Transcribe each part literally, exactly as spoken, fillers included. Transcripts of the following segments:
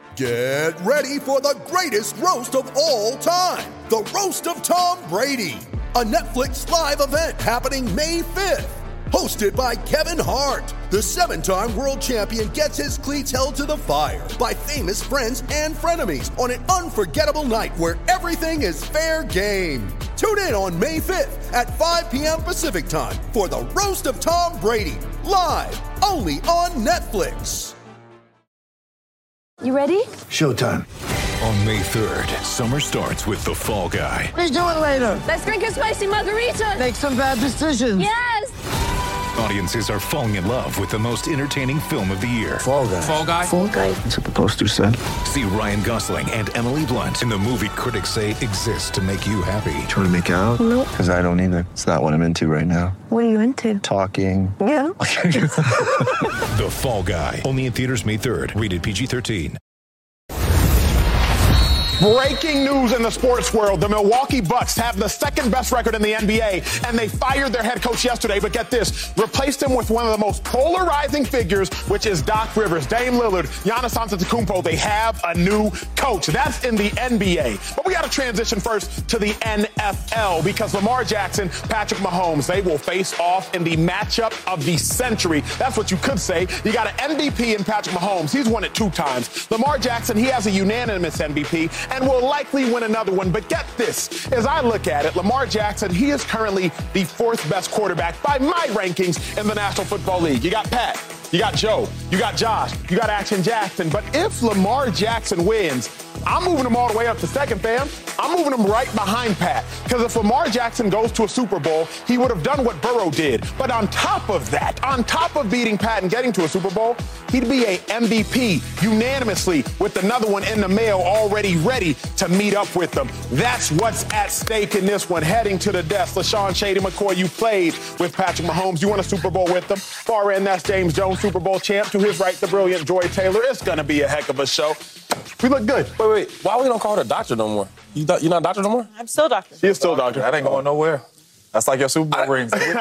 Get ready for the greatest roast of all time, the Roast of Tom Brady, a Netflix live event happening May fifth. Hosted by Kevin Hart, the seven-time world champion gets his cleats held to the fire by famous friends and frenemies on an unforgettable night where everything is fair game. Tune in on May fifth at five p.m. Pacific time for the Roast of Tom Brady, live only on Netflix. You ready? Showtime. On May third, summer starts with The Fall Guy. Let's do it later. Let's drink a spicy margarita. Make some bad decisions. Yes. Audiences are falling in love with the most entertaining film of the year. Fall Guy. Fall Guy. Fall Guy. That's what the poster said. See Ryan Gosling and Emily Blunt in the movie critics say exists to make you happy. Trying to make it out? Nope. Because I don't either. It's not what I'm into right now. What are you into? Talking. Yeah. The Fall Guy. Only in theaters May third. Rated P G thirteen. Breaking news in the sports world. The Milwaukee Bucks have the second best record in the N B A, and they fired their head coach yesterday. But get this, replaced him with one of the most polarizing figures, which is Doc Rivers. Dame Lillard, Giannis Antetokounmpo, they have a new coach. That's in the N B A. But we got to transition first to the N F L because Lamar Jackson, Patrick Mahomes, they will face off in the matchup of the century. That's what you could say. You got an M V P in Patrick Mahomes. He's won it two times. Lamar Jackson, he has a unanimous M V P and will likely win another one. But get this, as I look at it, Lamar Jackson, he is currently the fourth best quarterback by my rankings in the National Football League. You got Pat, you got Joe, you got Josh, you got Action Jackson. But if Lamar Jackson wins, I'm moving him all the way up to second, fam. I'm moving him right behind Pat. Because if Lamar Jackson goes to a Super Bowl, he would have done what Burrow did. But on top of that, on top of beating Pat and getting to a Super Bowl, he'd be a M V P unanimously with another one in the mail already ready to meet up with them. That's what's at stake in this one. Heading to the desk, LaShawn Shady McCoy, you played with Patrick Mahomes. You won a Super Bowl with them. Far end, that's James Jones, Super Bowl champ. To his right, the brilliant Joy Taylor. It's going to be a heck of a show. We look good. Wait, wait. Why we don't call her doctor no more? You th- you're not doctor no more? I'm still doctor. She is still doctor. That ain't going nowhere. That's like your Super Bowl rings. I'm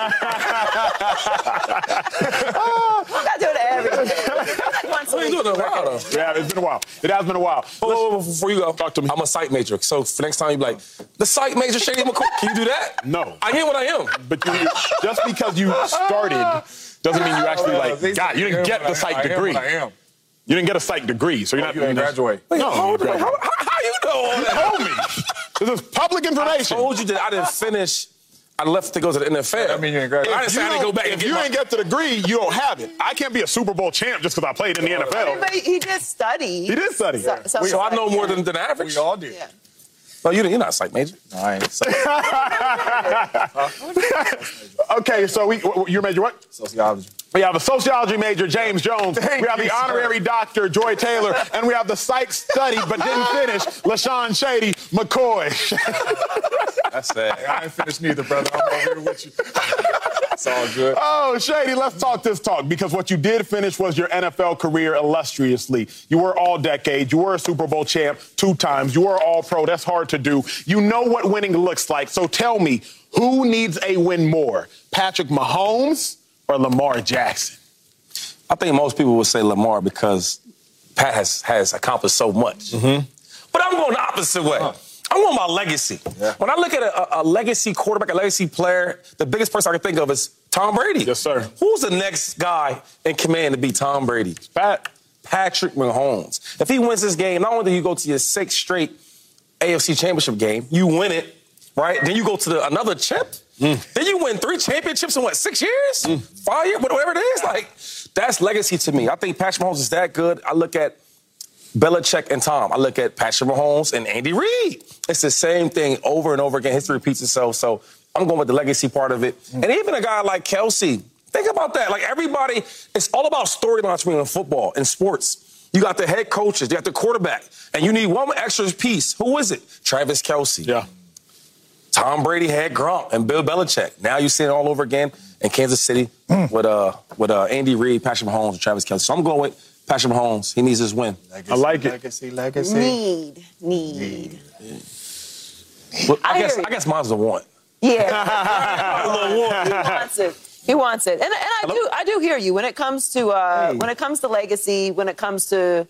not doing it every day. Once a What are you week. doing in a while, though? Yeah, it's been a while. It has been a while. Oh, before you go, Talk to me. I'm a psych major. So for next time, you be like, the psych major, Shady McCoy. Can you do that? No. I am what I am. But you, just because you started doesn't mean you actually, like, God, you didn't get the psych degree. I am. You didn't get a psych degree, so you're not... You didn't graduate. No, No, how, you how, graduated. how, how you know all You that? told me. This is public I information. told you that I didn't finish. I left to go to the N F L. I mean, you didn't graduate. I didn't say I didn't go back and if get you my... didn't get the degree, you don't have it. I can't be a Super Bowl champ just because I played in the N F L. But he did study. He did study. So, so, So I know more than, than average. We all did. Yeah. No, you didn't. You're not a psych major. No, I ain't. So, Okay, so we, your major what? sociology. We have a sociology major, James Jones. Thank we have you, the sir. honorary doctor, Joy Taylor. And we have the psych study but didn't finish, LaShawn Shady McCoy. That's sad. I ain't finished neither, brother. I'm over here with you. It's all good. Oh, Shady, let's talk this talk because what you did finish was your N F L career illustriously. You were all decade. You were a Super Bowl champ two times. You were all pro. That's hard to do. You know what winning looks like. So tell me, who needs a win more, Patrick Mahomes or Lamar Jackson? I think most people would say Lamar because Pat has, has accomplished so much. Mm-hmm. But I'm going the opposite way. Huh. I'm going my legacy. Yeah. When I look at a, a legacy quarterback, a legacy player, the biggest person I can think of is Tom Brady. Yes, sir. Who's the next guy in command to be Tom Brady? Pat. Patrick Mahomes. If he wins this game, not only do you go to your sixth straight A F C Championship game, you win it, right? Then you go to the, another chip. Mm. Then you win three championships in, what, six years? Mm. Five years? Whatever it is. Like, that's legacy to me. I think Patrick Mahomes is that good. I look at Belichick and Tom. I look at Patrick Mahomes and Andy Reid. It's the same thing over and over again. History repeats itself. So I'm going with the legacy part of it. Mm. And even a guy like Kelsey, think about that. Like, everybody, it's all about storylines in football and sports. You got the head coaches, you got the quarterback, and you need one extra piece. Who is it? Travis Kelsey. Yeah. Tom Brady had Gronk and Bill Belichick. Now you see it all over again in Kansas City mm. with uh with uh, Andy Reid, Patrick Mahomes, and Travis Kelsey. So I'm going with Patrick Mahomes. He needs his win. Legacy, I like it. Legacy, legacy. Need, need. need. Well, I, I guess hear you. I guess mine's the one. Yeah. A little one. He wants it. He wants it. And, and I Hello? do I do hear you when it comes to uh, Hey. when it comes to legacy, when it comes to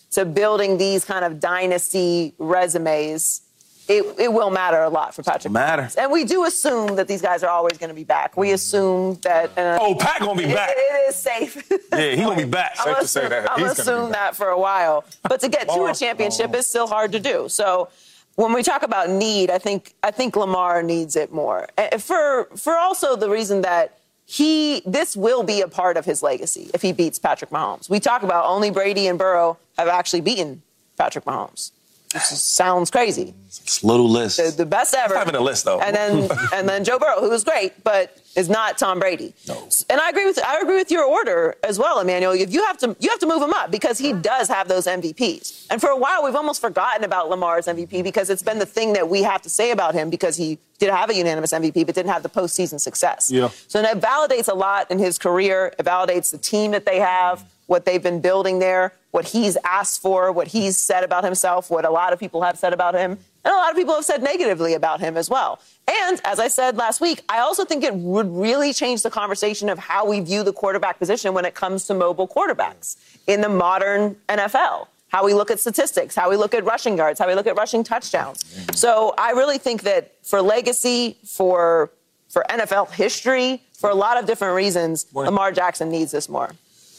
to building these kind of dynasty resumes, it, it will matter a lot for Patrick Matter. Mahomes. And we do assume that these guys are always going to be back. We assume that... Uh, oh, Pat going to be it, back. It is safe. Yeah, he going to be back. I'm Safe assume, to say that. I'm He's assume that for a while. But to get to a championship is still hard to do. So when we talk about need, I think I think Lamar needs it more. For for also the reason that he this will be a part of his legacy if he beats Patrick Mahomes. We talk about only Brady and Burrow have actually beaten Patrick Mahomes. Which sounds crazy. It's a little list. The, the best ever. It's not even a list, though. And then and then Joe Burrow, who was great, but is not Tom Brady. No. And I agree with I agree with your order as well, Emmanuel. If you have to you have to move him up because he does have those M V Ps. And for a while, we've almost forgotten about Lamar's M V P because it's been the thing that we have to say about him because he did have a unanimous M V P but didn't have the postseason success. Yeah. So that validates a lot in his career. It validates the team that they have, what they've been building there, what he's asked for, what he's said about himself, what a lot of people have said about him, and a lot of people have said negatively about him as well. And as I said last week, I also think it would really change the conversation of how we view the quarterback position when it comes to mobile quarterbacks in the modern N F L. How we look at statistics, how we look at rushing yards, how we look at rushing touchdowns. So I really think that for legacy, for for N F L history, for a lot of different reasons, Lamar Jackson needs this more.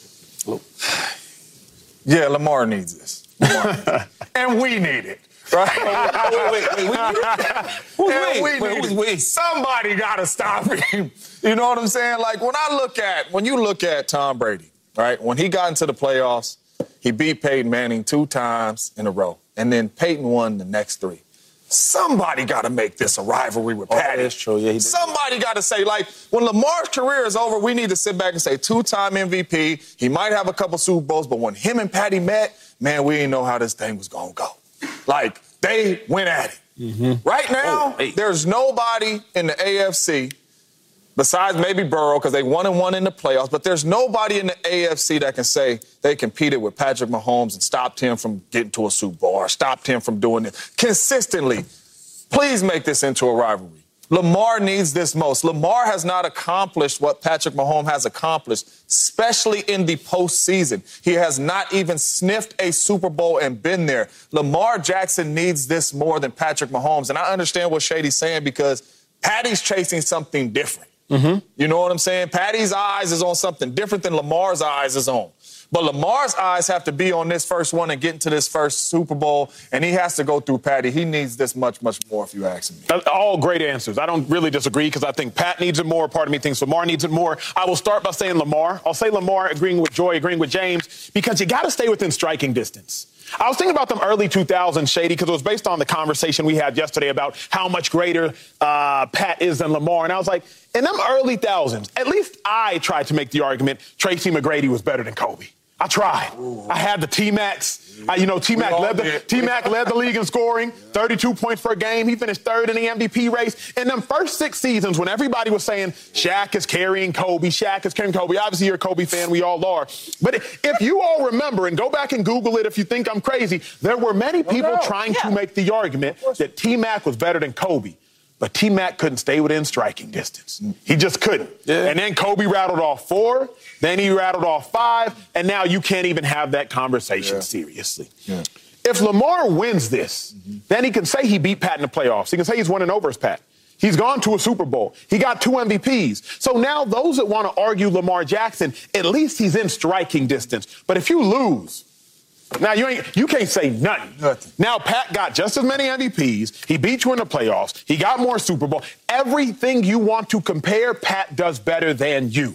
Yeah, Lamar needs this. Lamar. And we need it. Right? wait, wait, wait, wait. Who's and we? we Wait, need who's it. we? Somebody got to stop him. You know what I'm saying? Like, when I look at, when you look at Tom Brady, right, when he got into the playoffs, he beat Peyton Manning two times in a row, and then Peyton won the next three. Somebody got to make this a rivalry with Oh, Patty. that's true. Yeah, he did. Somebody got to say, like, when Lamar's career is over, we need to sit back and say two-time M V P. He might have a couple Super Bowls, but when him and Patty met, man, we didn't know how this thing was going to go. Like, they went at it. Mm-hmm. Right now, oh, hey. there's nobody in the A F C besides maybe Burrow, because they won and won in the playoffs, but there's nobody in the A F C that can say they competed with Patrick Mahomes and stopped him from getting to a Super Bowl or stopped him from doing it consistently. Please make this into a rivalry. Lamar needs this most. Lamar has not accomplished what Patrick Mahomes has accomplished, especially in the postseason. He has not even sniffed a Super Bowl and been there. Lamar Jackson needs this more than Patrick Mahomes. And I understand what Shady's saying because Patty's chasing something different. Mm-hmm. You know what I'm saying? Patty's eyes is on something different than Lamar's eyes is on. But Lamar's eyes have to be on this first one and get into this first Super Bowl, and he has to go through Patty. He needs this much, much more, if you ask me. All great answers. I don't really disagree because I think Pat needs it more. Part of me thinks Lamar needs it more. I will start by saying Lamar. I'll say Lamar, agreeing with Joy, agreeing with James, because you got to stay within striking distance. I was thinking about them early two thousands, Shady, because it was based on the conversation we had yesterday about how much greater uh, Pat is than Lamar. And I was like, in them early thousands, at least I tried to make the argument Tracy McGrady was better than Kobe. I tried. Ooh. I had the T-Macs. I, you know, T-Mac led the T-Mac led the league in scoring, thirty-two points per game. He finished third in the M V P race. In them first six seasons, when everybody was saying Shaq is carrying Kobe, Shaq is carrying Kobe. Obviously, you're a Kobe fan. We all are. But if you all remember, and go back and Google it if you think I'm crazy, there were many people oh, no. trying yeah. to make the argument that T-Mac was better than Kobe. But T-Mac couldn't stay within striking distance. He just couldn't. Yeah. And then Kobe rattled off four, then he rattled off five, and now you can't even have that conversation yeah. seriously. Yeah. If Lamar wins this, mm-hmm. then he can say he beat Pat in the playoffs. He can say he's winning over his Pat. He's gone to a Super Bowl. He got two M V Ps. So now those that want to argue Lamar Jackson, at least he's in striking distance. But if you lose, now, you ain't you can't say nothing. nothing. Now, Pat got just as many M V Ps. He beat you in the playoffs. He got more Super Bowl. Everything you want to compare, Pat does better than you.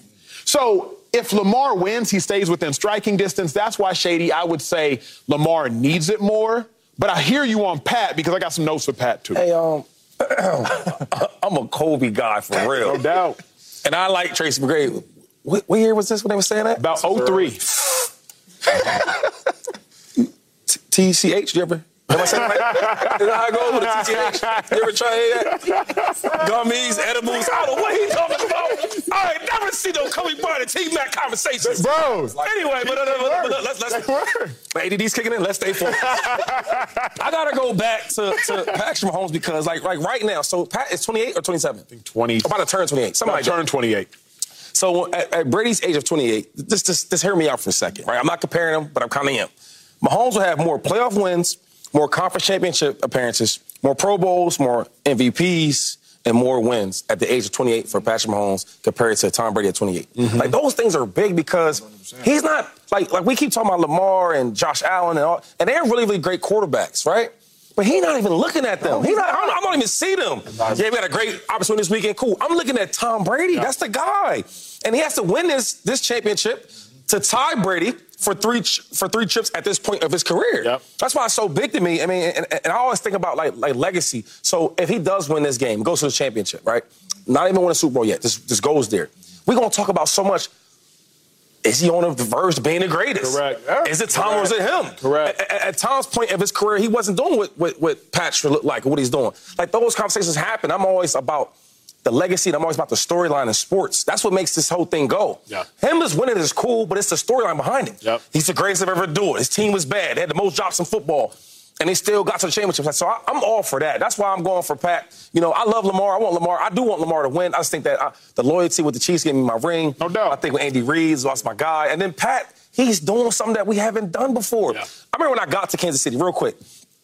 So if Lamar wins, he stays within striking distance. That's why, Shady, I would say Lamar needs it more. But I hear you on Pat because I got some notes for Pat, too. Hey, um, I'm a Kobe guy for real. No doubt. And I like Tracy McGrady. What, what year was this when they were saying that? About oh three. T C H, you ever? Am I saying that right? Did I go with a T C H? You ever try that? Gummies, edibles, I don't know what he's talking about. I ain't never seen no Kobe Bryant and T-Mac conversations. Bro. Anyway, but, uh, but, but let's, let's, my A D D's kicking in. Let's stay focused. I got to go back to, to Patrick Mahomes because, like, like, right now, so Pat is twenty-eight or twenty-seven? I think twenty. About to turn twenty-eight. Something like that. Turn twenty-eight. So at, at Brady's age of twenty-eight, just, just, just hear me out for a second, right? I'm not comparing him, but I'm kind of am. Mahomes will have more playoff wins, more conference championship appearances, more Pro Bowls, more M V Ps, and more wins at the age of twenty-eight for Patrick Mahomes compared to Tom Brady at twenty-eight. Mm-hmm. Like, those things are big because he's not, like, like we keep talking about Lamar and Josh Allen and all, and they're really, really great quarterbacks, right? But he's not even looking at them. He's not, I, don't, I don't even see them. Yeah, we got a great opportunity this weekend. Cool. I'm looking at Tom Brady. Yeah. That's the guy. And he has to win this, this championship to tie Brady for three for three trips at this point of his career. Yep. That's why it's so big to me. I mean, and, and I always think about, like, like legacy. So if he does win this game, goes to the championship, right? Not even win a Super Bowl yet. This, this goes there. We're going to talk about so much. Is he on the verge of being the greatest? Correct. Yeah. Is it Tom Correct. or is it him? Correct. At, at Tom's point of his career, he wasn't doing what, what, what Patrick looked like or what he's doing. Like, those conversations happen. I'm always about the legacy, and I'm always about the storyline in sports. That's what makes this whole thing go. Yeah. Him just winning is cool, but it's the storyline behind it. Yep. He's the greatest I've ever do it. His team was bad. They had the most drops in football, and they still got to the championship. So I, I'm all for that. That's why I'm going for Pat. You know, I love Lamar. I want Lamar. I do want Lamar to win. I just think that I, the loyalty with the Chiefs gave me my ring. No doubt. I think with Andy Reid, that's my guy. And then Pat, he's doing something that we haven't done before. Yeah. I remember when I got to Kansas City, real quick,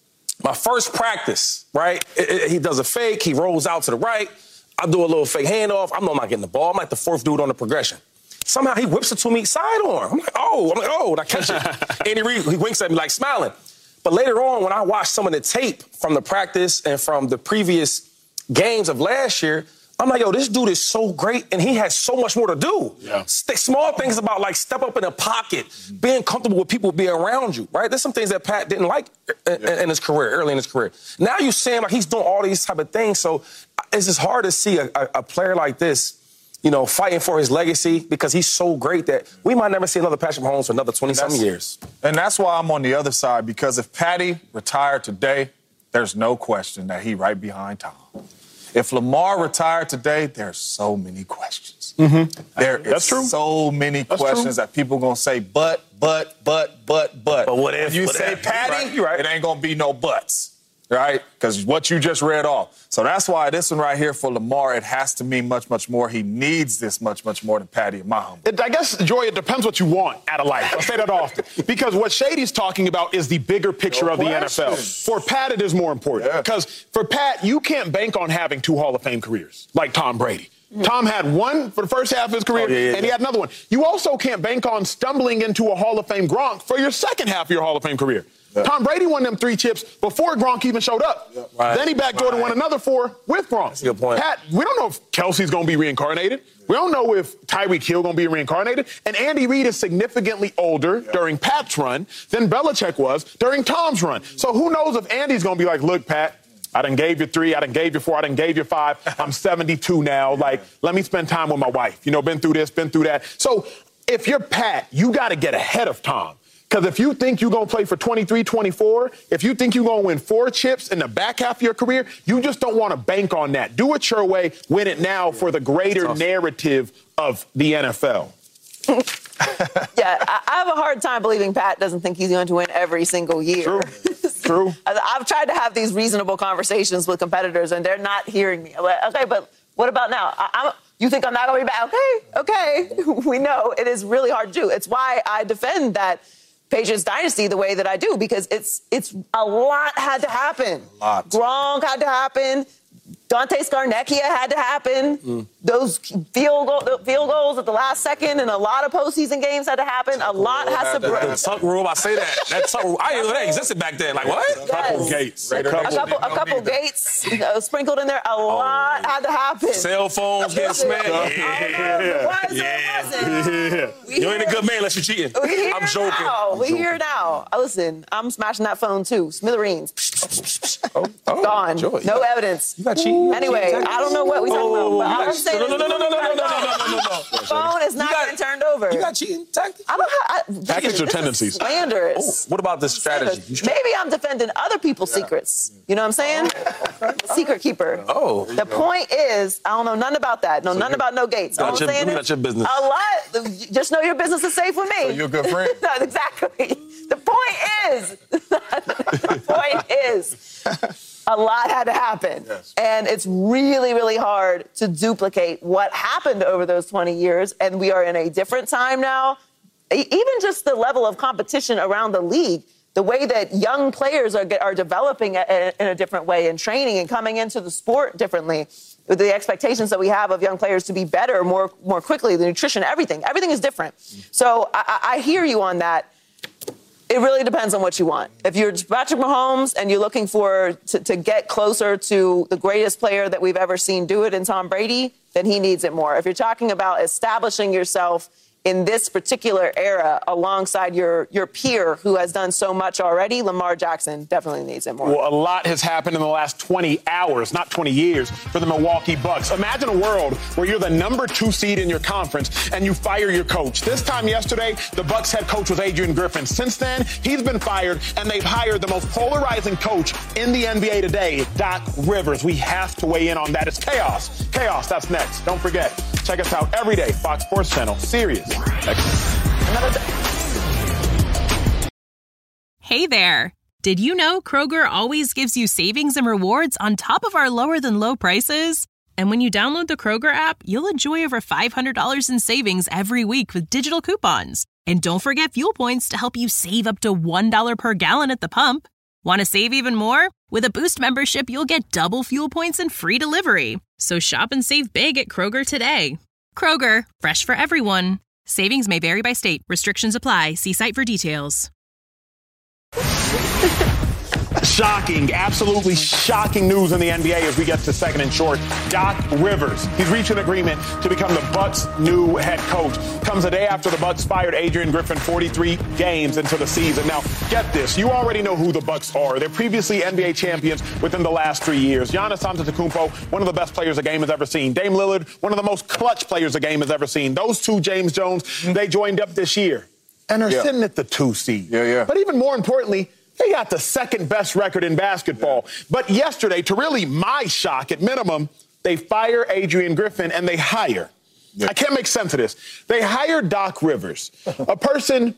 my first practice, right? It, it, he does a fake. He rolls out to the right. I do a little fake handoff. I'm not getting the ball. I'm like the fourth dude on the progression. Somehow he whips it to me sidearm. I'm like, oh, I'm like, oh, and I catch it. Andy Reid, he winks at me like smiling. But later on, when I watched some of the tape from the practice and from the previous games of last year, I'm like, yo, this dude is so great, and he has so much more to do. Yeah. St- small things about, like, step up in a pocket, being comfortable with people being around you, right? There's some things that Pat didn't like in, yeah. in his career, early in his career. Now you see him, like, he's doing all these type of things, so it's just hard to see a, a, a player like this, you know, fighting for his legacy because he's so great that we might never see another Patrick Mahomes for another twenty-something years. And that's why I'm on the other side, because if Patty retired today, there's no question that he right behind Tom. If Lamar retired today, there's so many questions. Mm-hmm. There That's is true. so many That's questions true. that people are going to say, but, but, but, but, but. But what if? When you what say if? Patty, right. You're right. it ain't going to be no buts, right? Because what you just read off. So that's why this one right here for Lamar, it has to mean much, much more. He needs this much, much more than Patty and Mahomes. It, I guess, Joy, it depends what you want out of life. I say that often. Because what Shady's talking about is the bigger picture no of question. the N F L. For Pat, it is more important. Yeah. Because for Pat, you can't bank on having two Hall of Fame careers like Tom Brady. Mm-hmm. Tom had one for the first half of his career, oh, yeah, yeah, and he yeah. had another one. You also can't bank on stumbling into a Hall of Fame Gronk for your second half of your Hall of Fame career. Yep. Tom Brady won them three chips before Gronk even showed up. Yep. Right. Then he backdoored right. and won another four with Gronk. That's a good point. Pat, we don't know if Kelsey's going to be reincarnated. Yeah. We don't know if Tyreek Hill going to be reincarnated. And Andy Reid is significantly older yeah. during Pat's run than Belichick was during Tom's run. So who knows if Andy's going to be like, look, Pat, I done gave you three, I done gave you four, I done gave you five. I'm seventy-two now. Like, let me spend time with my wife. You know, been through this, been through that. So if you're Pat, you got to get ahead of Tom. Because if you think you're going to play for twenty-three, twenty-four, if you think you're going to win four chips in the back half of your career, you just don't want to bank on that. Do it your way, win it now for the greater awesome. narrative of the N F L. Yeah, I have a hard time believing Pat doesn't think he's going to win every single year. True, true. I've tried to have these reasonable conversations with competitors, and they're not hearing me. Okay, but what about now? I, I'm, you think I'm not going to be back? Okay, okay. We know it is really hard to do. It's why I defend that Patriots dynasty the way that I do, because it's it's a lot had to happen. A lot. Gronk had to happen. Dante Scarnecchia had to happen. Mm. Those field, goal, field goals at the last second and a lot of postseason games had to happen. A lot has to break. The tuck rule, I say that. That tuck rule, I didn't know that existed back then. Like, what? Yes. A couple gates. A couple, a couple, a couple gates uh, sprinkled in there. A lot oh. had to happen. Cell phones getting smacked. Yeah. Yeah. yeah. yeah. You ain't a good man unless you're cheating. I'm joking. Now. We here now. Uh, listen, I'm smashing that phone too. Smithereens. oh, oh, Gone. Joy. No evidence. You got cheating. Anyway, I don't know what we're talking oh, about. But I'm saying no, no, no, no, no, no, no, no, no, no, no, no. Phone is not got, getting turned over. You got cheating tactics? I don't have. Tactics or tendencies? Slanderous. Oh, what about this strategy? Maybe I'm defending other people's yeah. secrets. You know what I'm saying? Oh, okay. Secret keeper. Oh. The point is, I don't know nothing about that. No, so nothing about no gates. All I'm your, saying is, your business. A lot. Just know your business is safe with me. So you're a good friend. No, exactly. The point is. The point is. A lot had to happen. Yes. And it's really, really hard to duplicate what happened over those twenty years. And we are in a different time now. Even just the level of competition around the league. the way that young players are, are developing a, in a different way and training and coming into the sport differently. The expectations that we have of young players to be better more more quickly, the nutrition, everything. Everything is different. So I, I hear you on that. It really depends on what you want. If you're Patrick Mahomes and you're looking for to, to get closer to the greatest player that we've ever seen do it in Tom Brady, then he needs it more. If you're talking about establishing yourself in this particular era alongside your, your peer who has done so much already, Lamar Jackson definitely needs it more. Well, a lot has happened in the last twenty hours, not twenty years, for the Milwaukee Bucks. Imagine a world where you're the number two seed in your conference and you fire your coach. This time yesterday, the Bucks head coach was Adrian Griffin. Since then, he's been fired, and they've hired the most polarizing coach in the N B A today, Doc Rivers. We have to weigh in on that. It's chaos. Chaos, that's next. Don't forget, check us out every day, Fox Sports Channel, Sirius. Hey there. Did you know Kroger always gives you savings and rewards on top of our lower than low prices? And when you download the Kroger app, you'll enjoy over five hundred dollars in savings every week with digital coupons. And don't forget fuel points to help you save up to one dollar per gallon at the pump. Want to save even more? With a Boost membership, you'll get double fuel points and free delivery. So shop and save big at Kroger today. Kroger, fresh for everyone. Savings may vary by state. Restrictions apply. See site for details. Shocking, absolutely shocking news in the N B A as we get to second and short. Doc Rivers, he's reached an agreement to become the Bucks' new head coach. Comes a day after the Bucks fired Adrian Griffin forty-three games into the season. Now, get this, you already know who the Bucks are. They're previously N B A champions within the last three years. Giannis Antetokounmpo, one of the best players the game has ever seen. Dame Lillard, one of the most clutch players the game has ever seen. Those two, James Jones, they joined up this year and are yeah. sitting at the two seed. Yeah, yeah. But even more importantly, they got the second best record in basketball. Yeah. But yesterday, to really my shock, at minimum, they fire Adrian Griffin and they hire. Yeah. I can't make sense of this. They hire Doc Rivers, a person.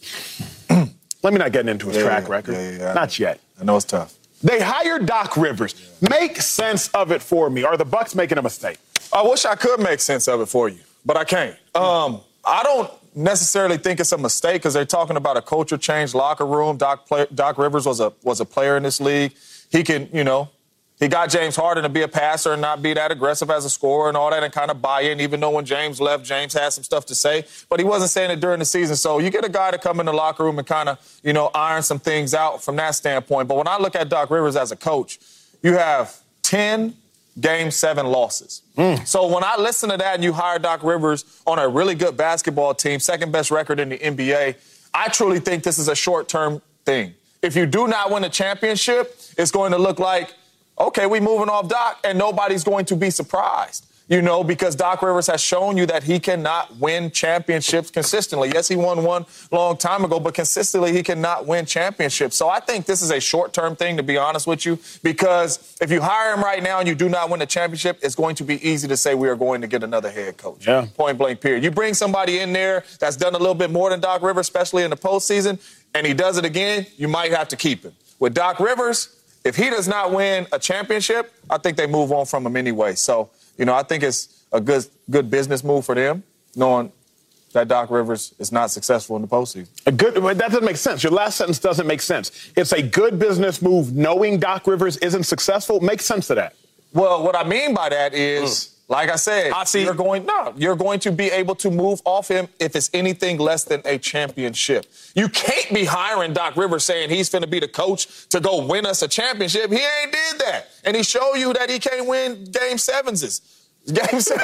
Let me not get into his yeah, track yeah, record. Yeah, yeah, yeah. Not yet. I know it's tough. They hired Doc Rivers. Yeah. Make sense of it for me. Are the Bucks making a mistake? I wish I could make sense of it for you, but I can't. Um, I don't necessarily think it's a mistake because they're talking about a culture change, locker room. Doc, play, Doc Rivers was a was a player in this league. He can, you know, he got James Harden to be a passer and not be that aggressive as a scorer and all that and kind of buy in, even though when James left, James had some stuff to say. But he wasn't saying it during the season. So you get a guy to come in the locker room and kind of, you know, iron some things out from that standpoint. But when I look at Doc Rivers as a coach, you have ten Game seven losses. Mm. So when I listen to that and you hire Doc Rivers on a really good basketball team, second best record in the N B A, I truly think this is a short-term thing. If you do not win a championship, it's going to look like, okay, we're moving off Doc, and nobody's going to be surprised. You know, because Doc Rivers has shown you that he cannot win championships consistently. Yes, he won one long time ago, but consistently he cannot win championships. So I think this is a short-term thing, to be honest with you, because if you hire him right now and you do not win a championship, it's going to be easy to say we are going to get another head coach. Yeah. Point blank, period. You bring somebody in there that's done a little bit more than Doc Rivers, especially in the postseason, and he does it again, you might have to keep him. With Doc Rivers, if he does not win a championship, I think they move on from him anyway. So, you know, I think it's a good good business move for them, knowing that Doc Rivers is not successful in the postseason. A good, that doesn't make sense. Your last sentence doesn't make sense. It's a good business move knowing Doc Rivers isn't successful. Make sense of that. Well, what I mean by that is, mm. like I said, I see. you're going no, you're going to be able to move off him if it's anything less than a championship. You can't be hiring Doc Rivers saying he's finna be the coach to go win us a championship. He ain't did that. And he showed you that he can't win game sevens. Game seven.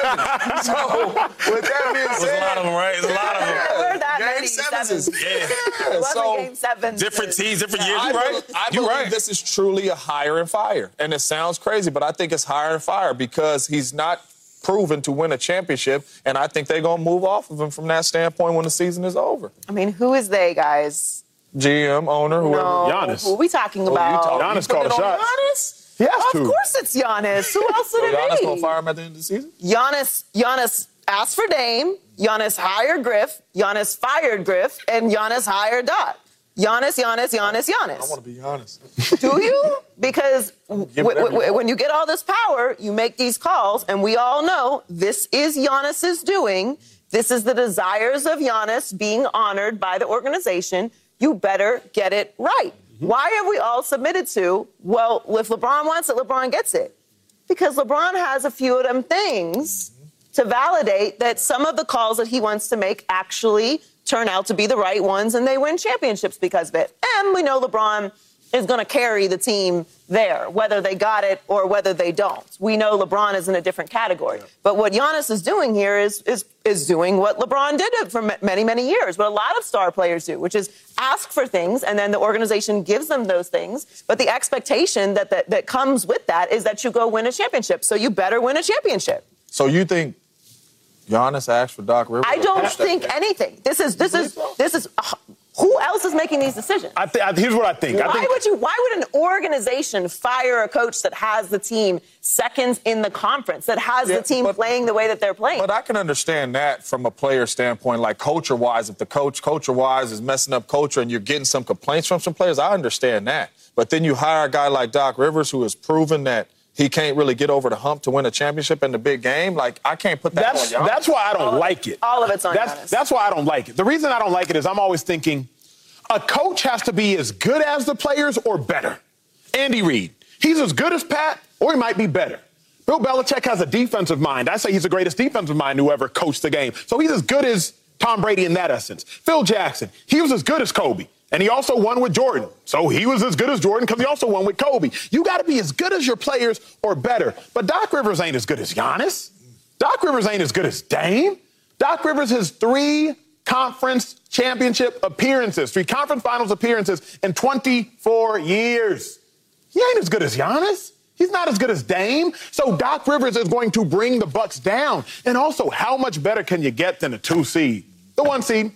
So, with that being said, there's a lot of them, right? There's a lot of them. There were that game many sevens. sevens. Yeah. It wasn't So, game seven. Different teams, different Now, years. I You're right. believe, I You're believe right. this is truly a hire and fire. And it sounds crazy, but I think it's hire and fire because he's not proven to win a championship, and I think they're going to move off of him from that standpoint when the season is over. I mean, who is they, guys? G M, owner, whoever. No. Giannis. Who are we talking about? talking- Giannis you called put a it on shot. Giannis? He has Of to. course it's Giannis. Who else would So it Giannis be? going to fire him at the end of the season? Giannis, Giannis asked for Dame, Giannis hired Griff, Giannis fired Griff, and Giannis hired Doc. Giannis, Giannis, Giannis, Giannis. I want to be honest. Do you? Because w- Give it w- every- when you get all this power, you make these calls, and we all know this is Giannis's doing. This is the desires of Giannis being honored by the organization. you better get it right. Mm-hmm. Why have we all submitted to, well, if LeBron wants it, LeBron gets it? Because LeBron has a few of them things to validate that some of the calls that he wants to make actually turn out to be the right ones, and they win championships because of it. And we know LeBron is going to carry the team there, whether they got it or whether they don't. We know LeBron is in a different category. But what Giannis is doing here is is is doing what LeBron did for many, many years, what a lot of star players do, which is ask for things, and then the organization gives them those things. But the expectation that that, that comes with that is that you go win a championship. So you better win a championship. So you think Giannis asked for Doc Rivers? I don't think anything. This is this is this is. Uh, Who else is making these decisions? I th- I, here's what I think. Why I think- would you? Why would an organization fire a coach that has the team seconds in the conference, that has yeah, the team but, playing the way that they're playing? But I can understand that from a player standpoint, like culture-wise. If the coach, culture-wise, is messing up culture and you're getting some complaints from some players, I understand that. But then you hire a guy like Doc Rivers who has proven that he can't really get over the hump to win a championship in the big game. Like, I can't put that that's, on Giannis. That's why I don't all like it. All of it's on that's, Giannis. That's why I don't like it. The reason I don't like it is I'm always thinking a coach has to be as good as the players or better. Andy Reid, he's as good as Pat or he might be better. Bill Belichick has a defensive mind. I say he's the greatest defensive mind who ever coached the game. So he's as good as Tom Brady in that essence. Phil Jackson, he was as good as Kobe. And he also won with Jordan. So he was as good as Jordan because he also won with Kobe. You got to be as good as your players or better. But Doc Rivers ain't as good as Giannis. Doc Rivers ain't as good as Dame. Doc Rivers has three conference championship appearances, three conference finals appearances in twenty-four years. He ain't as good as Giannis. He's not as good as Dame. So Doc Rivers is going to bring the Bucks down. And also, how much better can you get than a two seed? The one seed.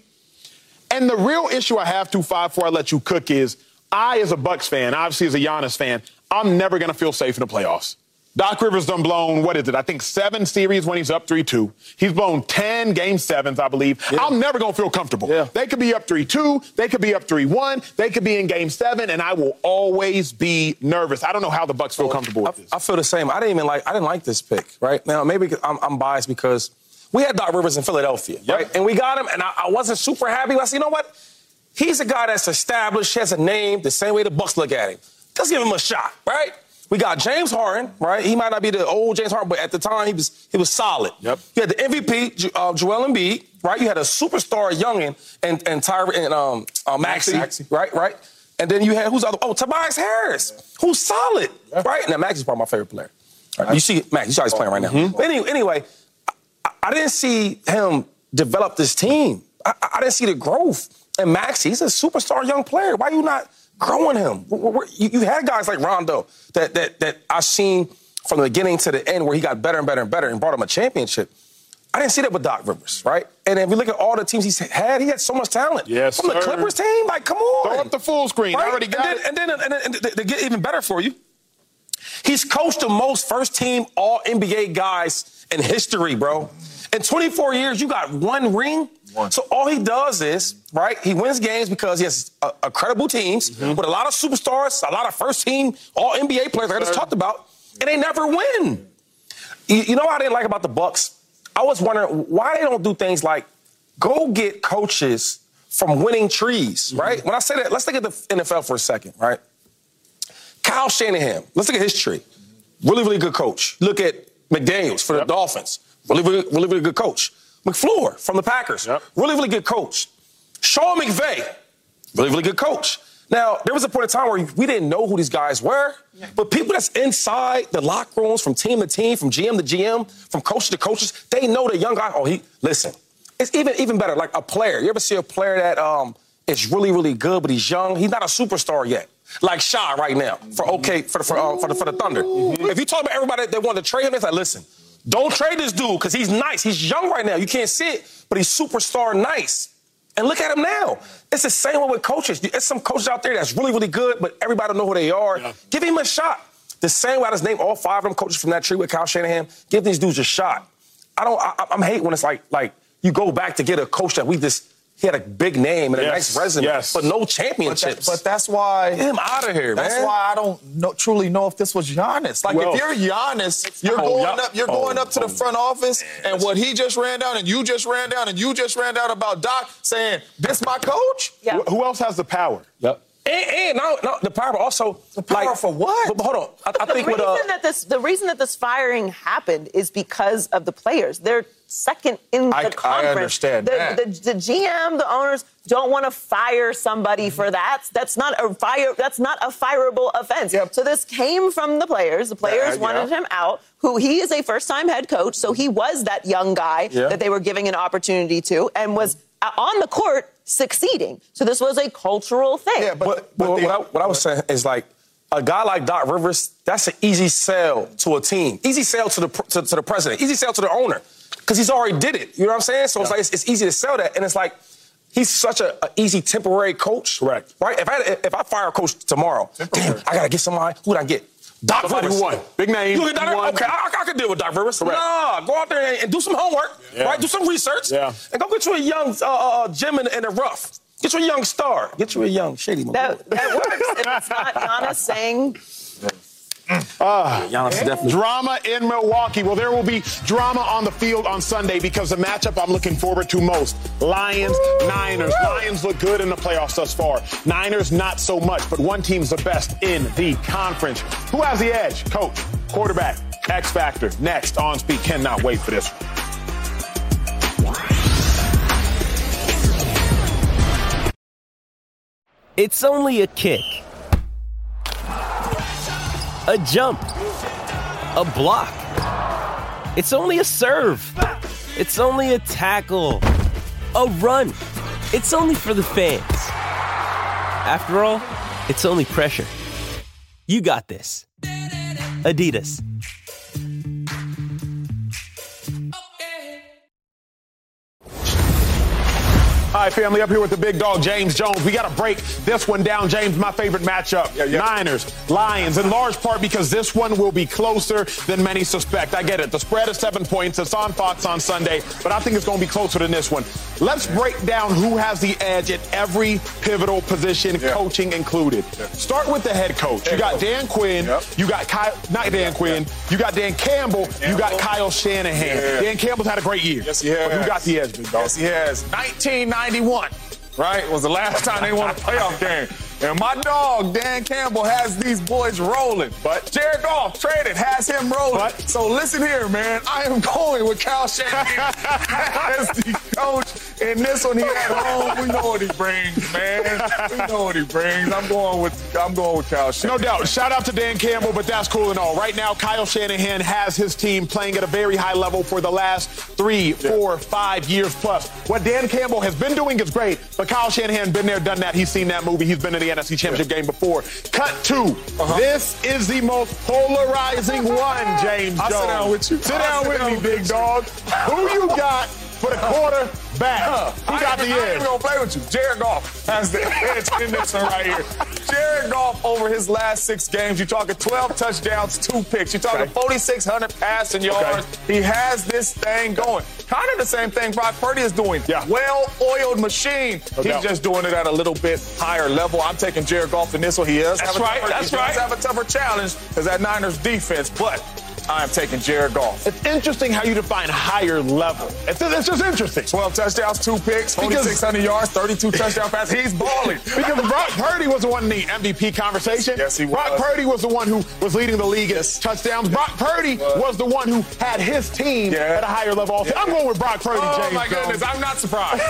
And the real issue I have, two five, before I let you cook, is I, as a Bucks fan, obviously as a Giannis fan, I'm never going to feel safe in the playoffs. Doc Rivers done blown, what is it, I think seven series when he's up three two. He's blown ten game sevens, I believe. Yeah. I'm never going to feel comfortable. Yeah. They could be up three two. They could be up three one. They could be in game seven, and I will always be nervous. I don't know how the Bucks feel comfortable with I, this. I feel the same. I didn't even like, I didn't like this pick, right? Now, maybe I'm, I'm biased because we had Doc Rivers in Philadelphia, yep. right? And we got him, and I, I wasn't super happy. I said, you know what? He's a guy that's established, has a name, the same way the Bucks look at him. Let's give him a shot, right? We got James Harden, right? He might not be the old James Harden, but at the time he was he was solid. Yep. You had the M V P, uh, Joel Embiid, right? You had a superstar youngin and and Tyre and um uh, Maxey, Maxey, right, right. And then you had who's other? Oh, Tobias Harris, who's solid, yeah. right? Now Maxey's probably my favorite player. Right. You see, Max, you see how he's playing right now. Mm-hmm. But anyway, anyway, I, I didn't see him develop this team. I, I didn't see the growth. And Maxey, he's a superstar young player. Why are you not growing him? You had guys like Rondo that that that I've seen from the beginning to the end where he got better and better and better and brought him a championship. I didn't see that with Doc Rivers, right? And if we look at all the teams he's had, he had so much talent. Yes, From sir. the Clippers team, like, come on. Throw up the full screen. Right? I already got and it. then, and then, and then, and then to get even better for you, he's coached the most first-team All-N B A guys in history, bro. In twenty-four years, you got one ring. One. So all he does is, right, he wins games because he has a, a credible teams mm-hmm. with a lot of superstars, a lot of first-team All-N B A players like I just talked about, and they never win. You, you know what I didn't like about the Bucks? I was wondering why they don't do things like go get coaches from winning trees, right? Mm-hmm. When I say that, let's look at the N F L for a second, right? Kyle Shanahan, let's look at his tree. Really, really good coach. Look at McDaniels for the yep. Dolphins. Really, really, really, really good coach. McFleur from the Packers. Yep. Really, really good coach. Sean McVay. Really, really good coach. Now, there was a point in time where we didn't know who these guys were, yeah. but people that's inside the locker rooms from team to team, from G M to G M, from coach to coaches, they know the young guy. Oh, he, listen, it's even, even better. Like a player. You ever see a player that um, is really, really good, but he's young? He's not a superstar yet. Like Shai right now for okay for the, for, uh, for the, for the Thunder. Mm-hmm. If you talk about everybody that wanted to trade him, it's like, listen, don't trade this dude because he's nice. He's young right now. You can't see it, but he's superstar nice. And look at him now. It's the same way with coaches. There's some coaches out there that's really, really good, but everybody don't know who they are. Yeah. Give him a shot. The same way I just named all five of them coaches from that tree with Kyle Shanahan. Give these dudes a shot. I don't. I, I'm hate when it's like like you go back to get a coach that we just he had a big name and a yes. nice resume, yes. but no championships. But, that, but that's why... Get him out of here, that's man. That's why I don't know, truly know if this was Giannis. Like, well, if you're Giannis, you're oh, going yeah. up You're going oh, up to oh, the front office, man. And what he just ran down, and you just ran down, and you just ran down about Doc saying, this my coach? Yeah. Wh- who else has the power? Yep. And, and no, no, the power also... The power like, for what? But, but hold on. I, I the think reason with... Uh, that this, the reason that this firing happened is because of the players. They're second in the I, conference. I understand the, that. The, the G M, the owners don't want to fire somebody for that. That's not a fire. That's not a fireable offense. Yep. So this came from the players. The players yeah, wanted yeah. him out. Who he is a first-time head coach, so he was that young guy yeah. that they were giving an opportunity to, and was on the court succeeding. So this was a cultural thing. Yeah, but, But, but but the, what, I, what I was saying is, like, a guy like Doc Rivers, that's an easy sell to a team. Easy sell to the to, to the president. Easy sell to the owner. Because he's already did it. You know what I'm saying? So yeah. it's like, it's, it's easy to sell that. And it's like, he's such an easy temporary coach. Correct. Right? If I if I fire a coach tomorrow, damn, I got to get somebody. Who would I get? Doc Somebody Rivers. who won. Big name. You get Doc Rivers? Okay, I, I can deal with Doc Rivers. Correct. Nah, go out there and, and do some homework. Yeah. Right? Do some research. Yeah. And go get you a young uh, uh, Jim in, in the rough. Get you a young star. Get you a young shady motherfucker. That, that works. If it's not Giannis saying... Uh, Giannis is definitely... Drama in Milwaukee. Well, there will be drama on the field on Sunday because the matchup I'm looking forward to most, Lions, Niners. Lions look good in the playoffs thus far. Niners, not so much, but one team's the best in the conference. Who has the edge? Coach, quarterback, X Factor. Next on Speed. Cannot wait for this one. It's only a kick, a jump, a block. It's only a serve. It's only a tackle, a run. It's only for the fans. After all, it's only pressure. You got this. Adidas. All right, family, up here with the big dog, James Jones. We got to break this one down, James. My favorite matchup, yeah, yeah. Niners, Lions, in large part because this one will be closer than many suspect. I get it. The spread is seven points. It's on Fox on Sunday, but I think it's going to be closer than this one. Let's break down who has the edge at every pivotal position, yeah. coaching included. Yeah. Start with the head coach. Head you got coach. Dan Quinn. Yep. You got Kyle, not Dan yeah, Quinn. Yeah. You got Dan Campbell. Campbell. You got Kyle Shanahan. Yeah. Dan Campbell's had a great year. Yes, he has. But who got the edge, big dog? Yes, he has. nineteen ninety-one, right, was the last time they won a playoff game. And my dog, Dan Campbell, has these boys rolling. But Jared Goff traded, has him rolling. But, so listen here, man. I am going with Kyle Shanahan as the coach. In this one, he at home. We know what he brings, man. We know what he brings. I'm going with I'm going with Kyle Shanahan. No doubt. Shout out to Dan Campbell, but that's cool and all. Right now, Kyle Shanahan has his team playing at a very high level for the last three, four, five years plus. What Dan Campbell has been doing is great, but Kyle Shanahan been there, done that. He's seen that movie. He's been in the N F C Championship yeah. game before. Cut two. Uh-huh. This is the most polarizing one, James Jones. I'll sit down with you. Sit down with me, big dog. Who you got for the quarterback? Uh, Who I got the even, edge? I ain't gonna play with you. Jared Goff has the edge in this one right here. Jared Goff over his last six games. You're talking twelve touchdowns, two picks. You're talking okay. forty-six hundred passing yards. Okay. He has this thing going. Kind of the same thing Brock Purdy is doing. Yeah. Well-oiled machine. No He's doubt. just doing it at a little bit higher level. I'm taking Jared Goff in this one. He is. That's have a right. Tougher, That's he right. does have a tougher challenge because that Niners defense, but I am taking Jared Goff. It's interesting how you define higher level. It's, it's just interesting. twelve touchdowns, two picks, forty-six hundred yards, thirty-two touchdown passes. He's balling. Because Brock Purdy was the one in the M V P conversation. Yes, he was. Brock Purdy was the one who was leading the league yes. in touchdowns. Yes. Brock Purdy was. was the one who had his team yeah. at a higher level also. Yeah. I'm going with Brock Purdy, oh, James Oh, my goodness. Jones. I'm not surprised.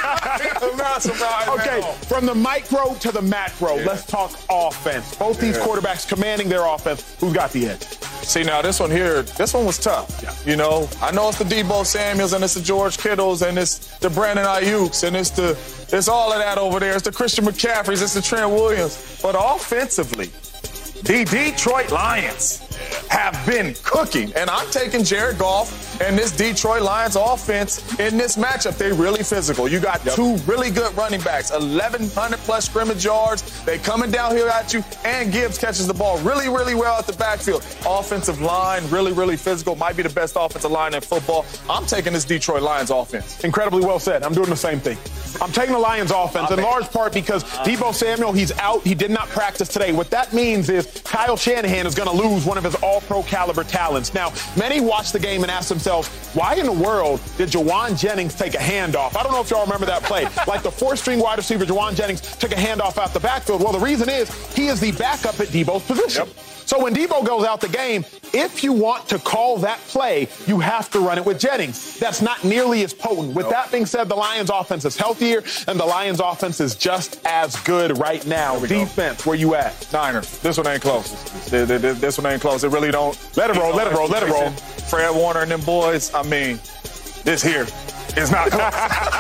I'm not surprised. Okay, from the micro to the macro, yeah. let's talk offense. Both yeah. these quarterbacks commanding their offense. Who's got the edge? See, now, this one here, this one was tough. Yeah. You know, I know it's the Deebo Samuels and it's the George Kittles and it's the Brandon Ayuks and it's the it's all of that over there. It's the Christian McCaffreys, it's the Trent Williams. But offensively, The Detroit Lions have been cooking, and I'm taking Jared Goff and this Detroit Lions offense in this matchup. They're really physical. You got yep. two really good running backs, eleven hundred plus scrimmage yards. They coming downhill at you, and Gibbs catches the ball really, really well at the backfield. Offensive line, really, really physical. Might be the best offensive line in football. I'm taking this Detroit Lions offense. Incredibly well said. I'm doing the same thing. I'm taking the Lions offense in large part because Deebo Samuel, he's out. He did not practice today. What that means is Kyle Shanahan is going to lose one of his all-pro caliber talents. Now, many watch the game and ask themselves, why in the world did Jawan Jennings take a handoff? I don't know if y'all remember that play. Like the fourth-string wide receiver, Jawan Jennings, took a handoff out the backfield. Well, the reason is he is the backup at Deebo's position. Yep. So when Deebo goes out the game, if you want to call that play, you have to run it with Jennings. That's not nearly as potent. With nope. that being said, the Lions offense is healthier, and the Lions offense is just as good right now. Defense, go. Where you at? Niners. This one ain't close. This, this, this one ain't close. It really don't. Let it roll, let it roll, let it roll. Fred Warner and them boys, I mean, this here. It's not close.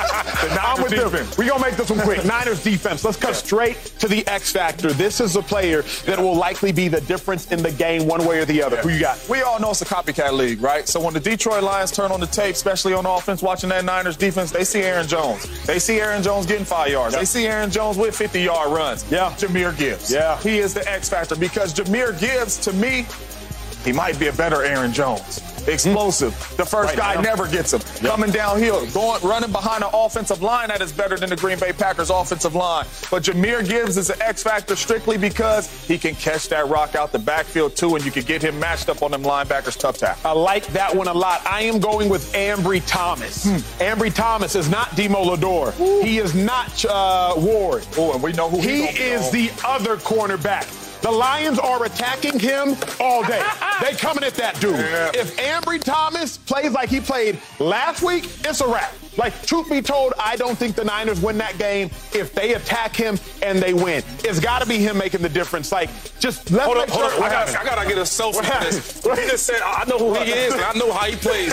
I'm with them. We're going to make this one quick. Niners defense. Let's cut straight to the X factor. This is a player that will likely be the difference in the game one way or the other. Yeah. Who you got? We all know it's a copycat league, right? So when the Detroit Lions turn on the tape, especially on offense, watching that Niners defense, they see Aaron Jones. They see Aaron Jones getting five yards. Yep. They see Aaron Jones with fifty-yard runs. Yeah. Jahmyr Gibbs. Yeah. He is the X factor because Jahmyr Gibbs, to me, he might be a better Aaron Jones. Explosive. The first right guy now. Never gets him. Yep. Coming downhill, going, running behind an offensive line that is better than the Green Bay Packers offensive line. But Jahmyr Gibbs is an X factor strictly because he can catch that rock out the backfield too, and you can get him matched up on them linebackers tough tackle. I like that one a lot. I am going with Ambry Thomas. Hmm. Ambry Thomas is not Demo Lador. Ooh. He is not uh, Ward. Oh, and we know who he is. The other cornerback. The Lions are attacking him all day. They coming at that dude. Yeah. If Ambry Thomas plays like he played last week, it's a wrap. Like, truth be told, I don't think the Niners win that game if they attack him and they win. It's got to be him making the difference. Like, just let's hold make up, hold sure. up. I gotta, I gotta get a selfie for this. He just said, I know who he is and I know how he plays.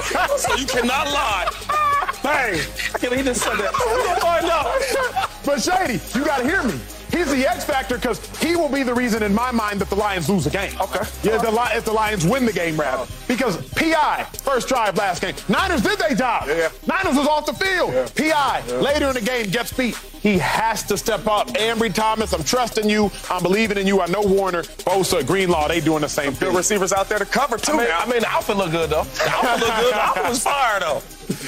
So you cannot lie. Bang. I can't believe he just said that. Oh, no. But Shady, you got to hear me. He's the X factor because he will be the reason in my mind that the Lions lose the game. Okay. Yeah, the, if the Lions win the game, rather. Because P I, first drive last game. Niners did their job. Yeah. Niners was off the field. Yeah. P I, yeah. later in the game, gets beat. He has to step up. Ambry Thomas, I'm trusting you. I'm believing in you. I know Warner, Bosa, Greenlaw, they doing the same Some thing. Good receivers out there to cover, too. I mean, I mean the outfit look good, though. The outfit look good. The outfit was fire, though.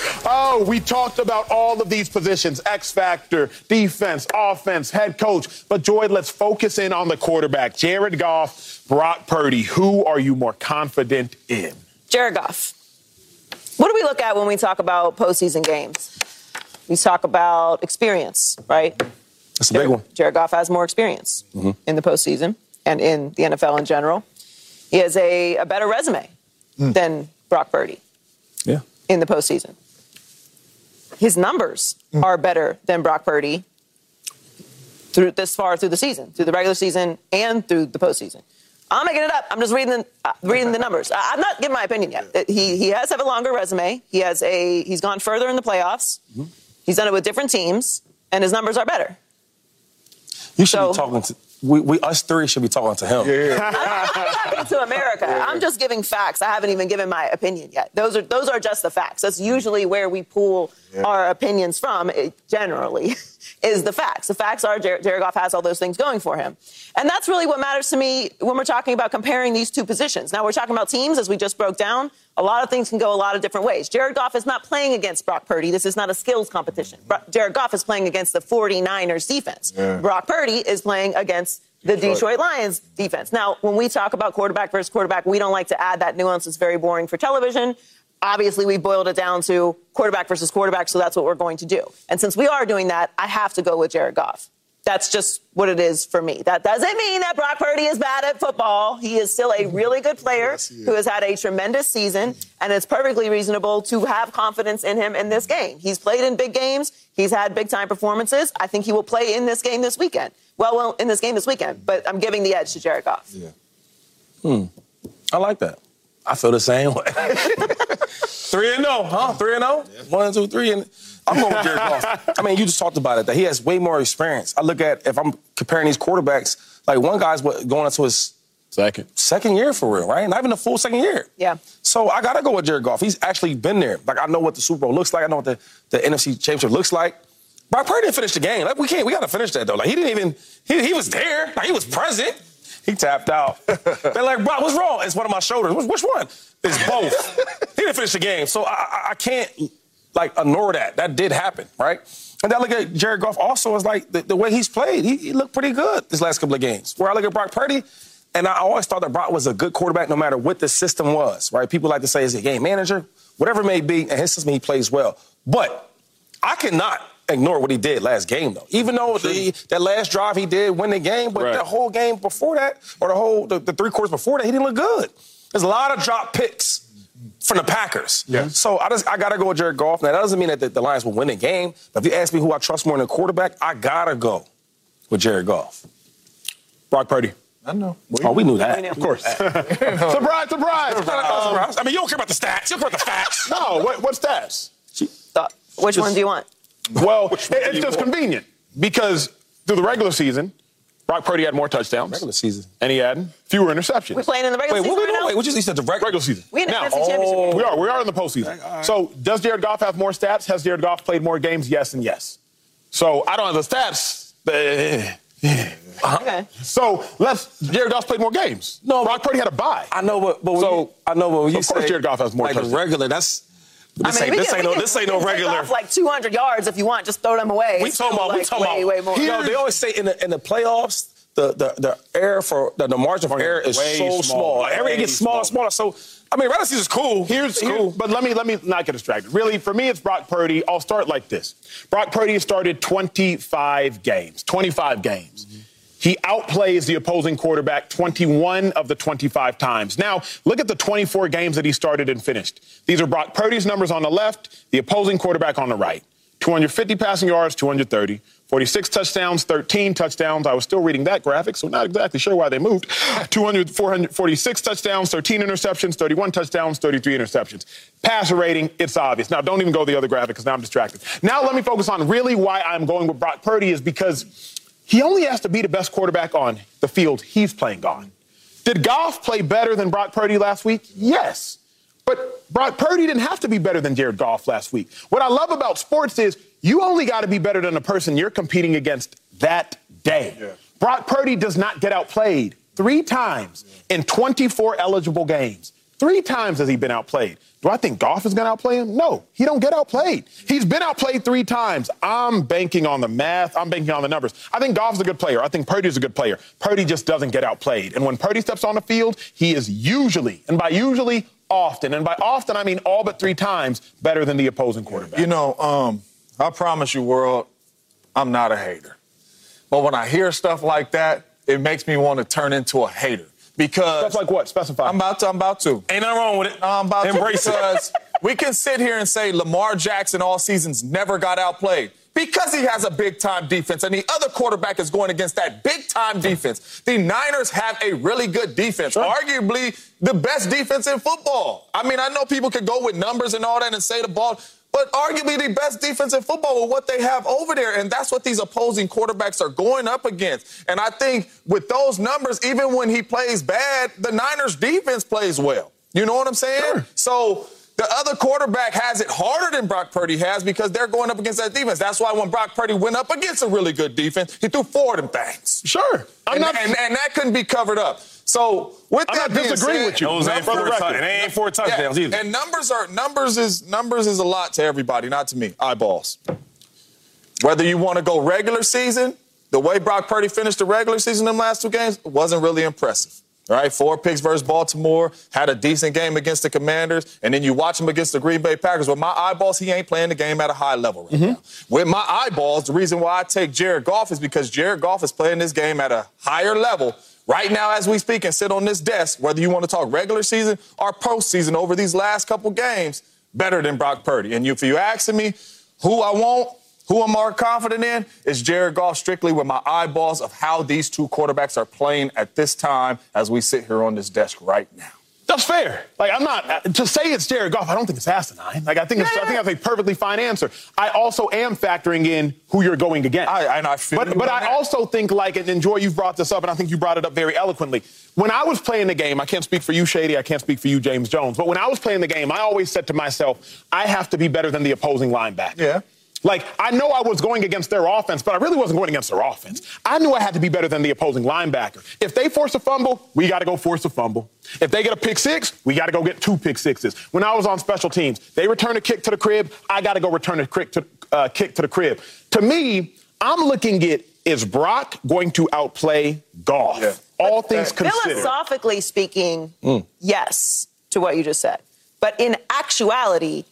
Oh, we talked about all of these positions, X factor, defense, offense, head coach. But, Joy, let's focus in on the quarterback. Jared Goff, Brock Purdy. Who are you more confident in? Jared Goff. What do we look at when we talk about postseason games? We talk about experience, right? That's a big one. Jared Goff has more experience mm-hmm. in the postseason and in the N F L in general. He has a, a better resume mm. than Brock Purdy. Yeah. In the postseason. His numbers mm. are better than Brock Purdy through this far through the season, through the regular season and through the postseason. I'm making it up. I'm just reading the, uh, reading the numbers. I'm not giving my opinion yet. He he has have a longer resume. He has a he's gone further in the playoffs. Mm-hmm. He's done it with different teams, and his numbers are better. You should so, be talking to we, we us three should be talking to him. Yeah. I'm, I'm talking to America. Yeah. I'm just giving facts. I haven't even given my opinion yet. Those are those are just the facts. That's usually where we pull yeah. our opinions from. It, generally, is the facts. The facts are Jared, Jared Goff has all those things going for him, and that's really what matters to me when we're talking about comparing these two positions. Now we're talking about teams, as we just broke down. A lot of things can go a lot of different ways. Jared Goff is not playing against Brock Purdy. This is not a skills competition. Jared Goff is playing against the forty-niners defense. Yeah. Brock Purdy is playing against the Detroit. Detroit Lions defense. Now, when we talk about quarterback versus quarterback, we don't like to add that nuance. It's very boring for television. Obviously, we boiled it down to quarterback versus quarterback, so that's what we're going to do. And since we are doing that, I have to go with Jared Goff. That's just what it is for me. That doesn't mean that Brock Purdy is bad at football. He is still a really good player yes, who has had a tremendous season, and it's perfectly reasonable to have confidence in him in this game. He's played in big games. He's had big-time performances. I think he will play in this game this weekend. Well, well, in this game this weekend, but I'm giving the edge to Jared Goff. Yeah. Hmm. I like that. I feel the same way. Three and oh, huh? Three and oh? One, two, three, and I'm going with Jared Goff. I mean, you just talked about it, that he has way more experience. I look at, if I'm comparing these quarterbacks, Like, one guy's what, going into his second second year for real, right? Not even a full second year. Yeah. So I got to go with Jared Goff. He's actually been there. Like, I know what the Super Bowl looks like. I know what the, the N F C Championship looks like. Brock Purdy didn't finish the game. Like, we can't, we got to finish that, though. Like, he didn't even, he, he was there. Like, he was present. He tapped out. They're like, Brock, what's wrong? It's one of my shoulders. Which, which one? It's both. He didn't finish the game. So I, I, I can't, like, ignore that. That did happen, right? And then I look at Jared Goff also as, like, the, the way he's played. He, he looked pretty good this last couple of games. Where I look at Brock Purdy, and I always thought that Brock was a good quarterback no matter what the system was, right? People like to say, is he a game manager? Whatever it may be, and his system, he plays well. But I cannot ignore what he did last game, though. Even though the, that last drive he did win the game, but right. the whole game before that, or the whole the, the three quarters before that, he didn't look good. There's a lot of drop picks from the Packers. Yeah. So I just I gotta go with Jared Goff. Now that doesn't mean that the, the Lions will win the game, but if you ask me who I trust more than a quarterback, I gotta go with Jared Goff. Brock Purdy. I know. We, oh, we knew that. Of course. surprise, surprise. Um, I mean, you don't care about the stats. You don't care about the facts. No, what, what stats? Uh, which just, one do you want? Well, it, it's just want? convenient because through the regular season, Brock Purdy had more touchdowns. Regular season. And he had fewer interceptions. We're playing in the regular Wait, season what we right doing? Wait, we just said the regular, regular season. We in the now, N F C Championship game. We are. We are in the postseason. Right. So does Jared Goff have more stats? Has Jared Goff played more games? Yes and yes. So I don't have the stats. Uh-huh. Okay. So let's. Jared Goff played more games. No, Brock Purdy had a bye. I know, but, but so you, I know, but when you of say course Jared Goff has more like touchdowns. regular, that's. This I mean, ain't, this can, ain't no, can, this ain't no regular. Off like two hundred yards if you want. Just throw them away. We it's talking about, like we talking way, about. way more. You know, they always say in the in the playoffs, the the the error for the, the margin for error is way so small. small. Every it gets smaller and smaller. So I mean, regular season's cool. Here's it's here, cool, but let me let me not get distracted. Really, for me, it's Brock Purdy. I'll start like this. Brock Purdy has started twenty-five games. twenty-five games. Mm-hmm. He outplays the opposing quarterback twenty-one of the twenty-five times. Now, look at the twenty-four games that he started and finished. These are Brock Purdy's numbers on the left, the opposing quarterback on the right. two hundred fifty passing yards, two hundred thirty. forty-six touchdowns, thirteen touchdowns. I was still reading that graphic, so not exactly sure why they moved. two hundred, four hundred forty-six touchdowns, thirteen interceptions, thirty-one touchdowns, thirty-three interceptions. Passer rating, it's obvious. Now, don't even go to the other graphic because now I'm distracted. Now let me focus on really why I'm going with Brock Purdy is because he only has to be the best quarterback on the field he's playing on. Did Goff play better than Brock Purdy last week? Yes. But Brock Purdy didn't have to be better than Jared Goff last week. What I love about sports is you only got to be better than the person you're competing against that day. Yeah. Brock Purdy does not get outplayed three times yeah. in twenty-four eligible games. Three times has he been outplayed. Do I think Goff is going to outplay him? No, he don't get outplayed. He's been outplayed three times. I'm banking on the math. I'm banking on the numbers. I think Goff's a good player. I think Purdy's a good player. Purdy just doesn't get outplayed. And when Purdy steps on the field, he is usually, and by usually, often, and by often I mean all but three times, better than the opposing quarterback. You know, um, I promise you, world, I'm not a hater. But when I hear stuff like that, it makes me want to turn into a hater. Because stuff like what? Specify. I'm about to. I'm about to. Ain't nothing wrong with it. I'm about Embrace to. Because it. we can sit here and say Lamar Jackson all seasons never got outplayed because he has a big-time defense, and the other quarterback is going against that big-time defense. The Niners have a really good defense, sure. arguably the best defense in football. I mean, I know people could go with numbers and all that and say the ball, but arguably the best defense in football with what they have over there, and that's what these opposing quarterbacks are going up against. And I think with those numbers, even when he plays bad, the Niners' defense plays well. You know what I'm saying? Sure. So the other quarterback has it harder than Brock Purdy has because they're going up against that defense. That's why when Brock Purdy went up against a really good defense, he threw four of them things. Sure. I'm and, not... and, and that couldn't be covered up. So with I'm that not disagreeing with you. Those ain't four, t- it ain't four touchdowns yeah. either. And numbers are numbers is numbers is a lot to everybody, not to me. Eyeballs. Whether you want to go regular season, the way Brock Purdy finished the regular season in the last two games wasn't really impressive. All right, four picks versus Baltimore, had a decent game against the Commanders, and then you watch him against the Green Bay Packers. With my eyeballs, he ain't playing the game at a high level right mm-hmm. now. With my eyeballs, the reason why I take Jared Goff is because Jared Goff is playing this game at a higher level right now as we speak and sit on this desk, whether you want to talk regular season or postseason over these last couple games, better than Brock Purdy. And if you asking me who I want, who I'm more confident in is Jared Goff strictly with my eyeballs of how these two quarterbacks are playing at this time as we sit here on this desk right now. That's fair. Like, I'm not, to say it's Jared Goff, I don't think it's asinine. Like, I think, it's, I think that's a perfectly fine answer. I also am factoring in who you're going against. I, I, I feel But, but I that. also think, like, and Joy, you've brought this up, and I think you brought it up very eloquently. When I was playing the game, I can't speak for you, Shady, I can't speak for you, James Jones, but when I was playing the game, I always said to myself, I have to be better than the opposing linebacker. Yeah. Like, I know I was going against their offense, but I really wasn't going against their offense. I knew I had to be better than the opposing linebacker. If they force a fumble, we got to go force a fumble. If they get a pick six, we got to go get two pick sixes. When I was on special teams, they return a kick to the crib, I got to go return a kick to, uh, kick to the crib. To me, I'm looking at, is Brock going to outplay Goff? Yeah. All things considered. Philosophically speaking, mm. yes, to what you just said. But in actuality,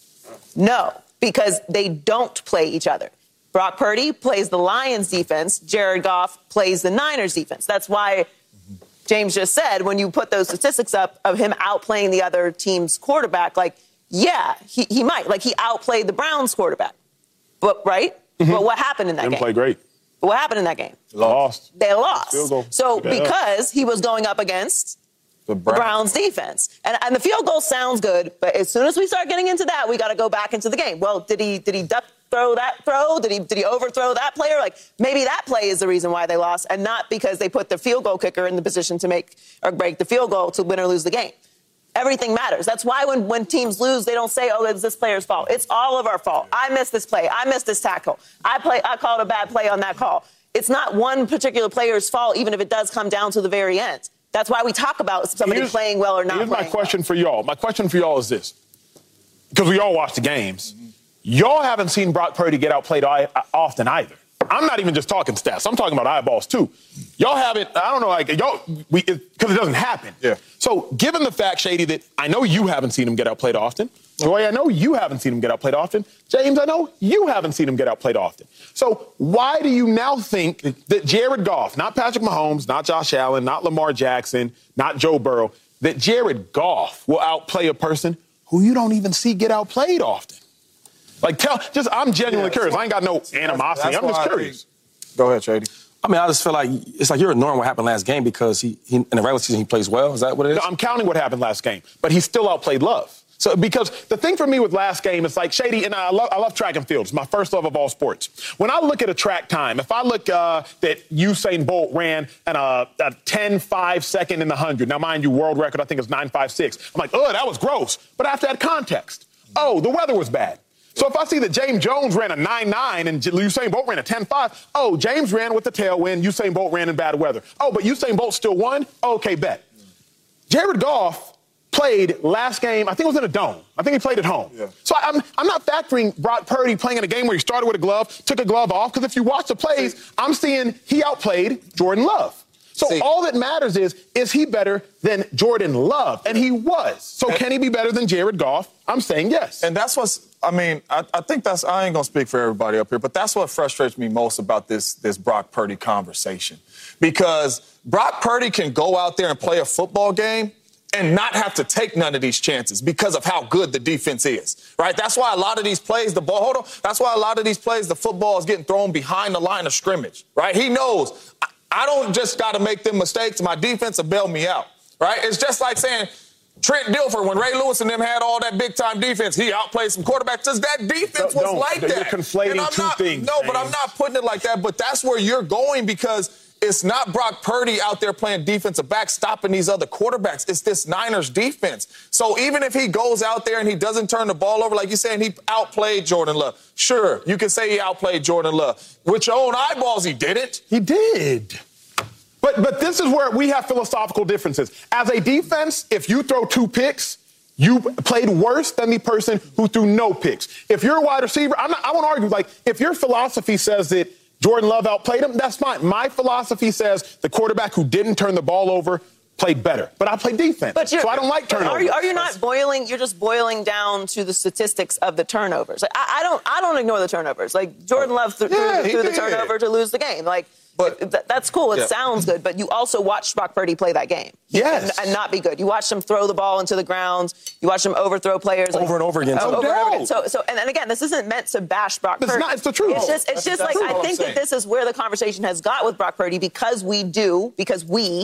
no. Because they don't play each other. Brock Purdy plays the Lions defense. Jared Goff plays the Niners defense. That's why James just said, when you put those statistics up of him outplaying the other team's quarterback, like, yeah, he, he might. Like, he outplayed the Browns quarterback. But, right? Mm-hmm. But what happened in that Didn't game? play great. But what happened in that game? Lost. They lost. So yeah. because he was going up against the Browns, the Browns defense. And, and the field goal sounds good, but as soon as we start getting into that, we got to go back into the game. Well, did he did he duck throw that throw? Did he did he overthrow that player? Like, maybe that play is the reason why they lost, and not because they put the field goal kicker in the position to make or break the field goal to win or lose the game. Everything matters. That's why when, when teams lose, they don't say, oh, it's this player's fault. It's all of our fault. I missed this play. I missed this tackle. I play. I called a bad play on that call. It's not one particular player's fault, even if it does come down to the very end. That's why we talk about somebody here's, playing well or not here's playing my question well. for y'all. My question for y'all is this. Because we all watch the games. Mm-hmm. Y'all haven't seen Brock Purdy get outplayed often either. I'm not even just talking stats. I'm talking about eyeballs, too. Y'all haven't, I don't know, like, y'all, because it, it doesn't happen. Yeah. So, given the fact, Shady, that I know you haven't seen him get outplayed often. Joy, I know you haven't seen him get outplayed often. James, I know you haven't seen him get outplayed often. So, why do you now think that Jared Goff, not Patrick Mahomes, not Josh Allen, not Lamar Jackson, not Joe Burrow, that Jared Goff will outplay a person who you don't even see get outplayed often? Like, tell, just, I'm genuinely yeah, curious. I ain't got no animosity. That's, that's I'm just curious. Go ahead, Shady. I mean, I just feel like it's like you're ignoring what happened last game because he, he in the regular season he plays well. Is that what it is? No, I'm counting what happened last game, but he still outplayed Love. So, because the thing for me with last game is like, Shady, and I love, I love track and field. It's my first love of all sports. When I look at a track time, if I look uh, that Usain Bolt ran at a, a ten five second in the one hundred, now mind you, world record I think is nine five six. I'm like, oh, that was gross. But I have to add context. Oh, the weather was bad. So if I see that James Jones ran a nine nine and Usain Bolt ran a ten five, oh, James ran with the tailwind, Usain Bolt ran in bad weather. Oh, but Usain Bolt still won? Okay, bet. Jared Goff played last game, I think it was in a dome. I think he played at home. Yeah. So I'm I'm not factoring Brock Purdy playing in a game where he started with a glove, took a glove off, because if you watch the plays, I'm seeing he outplayed Jordan Love. So See, all that matters is, is he better than Jordan Love? And he was. So and, can he be better than Jared Goff? I'm saying yes. And that's what's, I mean, I, I think that's, I ain't going to speak for everybody up here, but that's what frustrates me most about this, this Brock Purdy conversation. Because Brock Purdy can go out there and play a football game and not have to take none of these chances because of how good the defense is, right? That's why a lot of these plays, the ball, hold on, that's why a lot of these plays, the football is getting thrown behind the line of scrimmage, right? He knows, I, I don't just got to make them mistakes. My defense will bail me out, right? It's just like saying Trent Dilfer, when Ray Lewis and them had all that big-time defense, he outplayed some quarterbacks. Just that defense was don't, like that. You're conflating two not, things. No, man. But I'm not putting it like that. But that's where you're going because it's not Brock Purdy out there playing defensive back, stopping these other quarterbacks. It's this Niners defense. So even if he goes out there and he doesn't turn the ball over, like you're saying, he outplayed Jordan Love. Sure, you can say he outplayed Jordan Love. With your own eyeballs, he didn't. He did. But but this is where we have philosophical differences. As a defense, if you throw two picks, you played worse than the person who threw no picks. If you're a wide receiver, I'm not, I won't argue. Like, if your philosophy says that Jordan Love outplayed him, that's fine. My philosophy says the quarterback who didn't turn the ball over played better. But I play defense, but so I don't like turnovers. Are you, are you not boiling? You're just boiling down to the statistics of the turnovers. Like, I, I don't. I don't ignore the turnovers. Like Jordan Love th- yeah, threw, threw the turnover to lose the game. Like. But th- that's cool. It yeah. sounds good. But you also watched Brock Purdy play that game. Yes. And, and not be good. You watched him throw the ball into the ground. You watched him overthrow players. Over like, and over again. Over, over and over again. So, so and, and again, this isn't meant to bash Brock it's Purdy. Not, it's the truth. It's just, it's just like, I think that this is where the conversation has got with Brock Purdy because we do, because we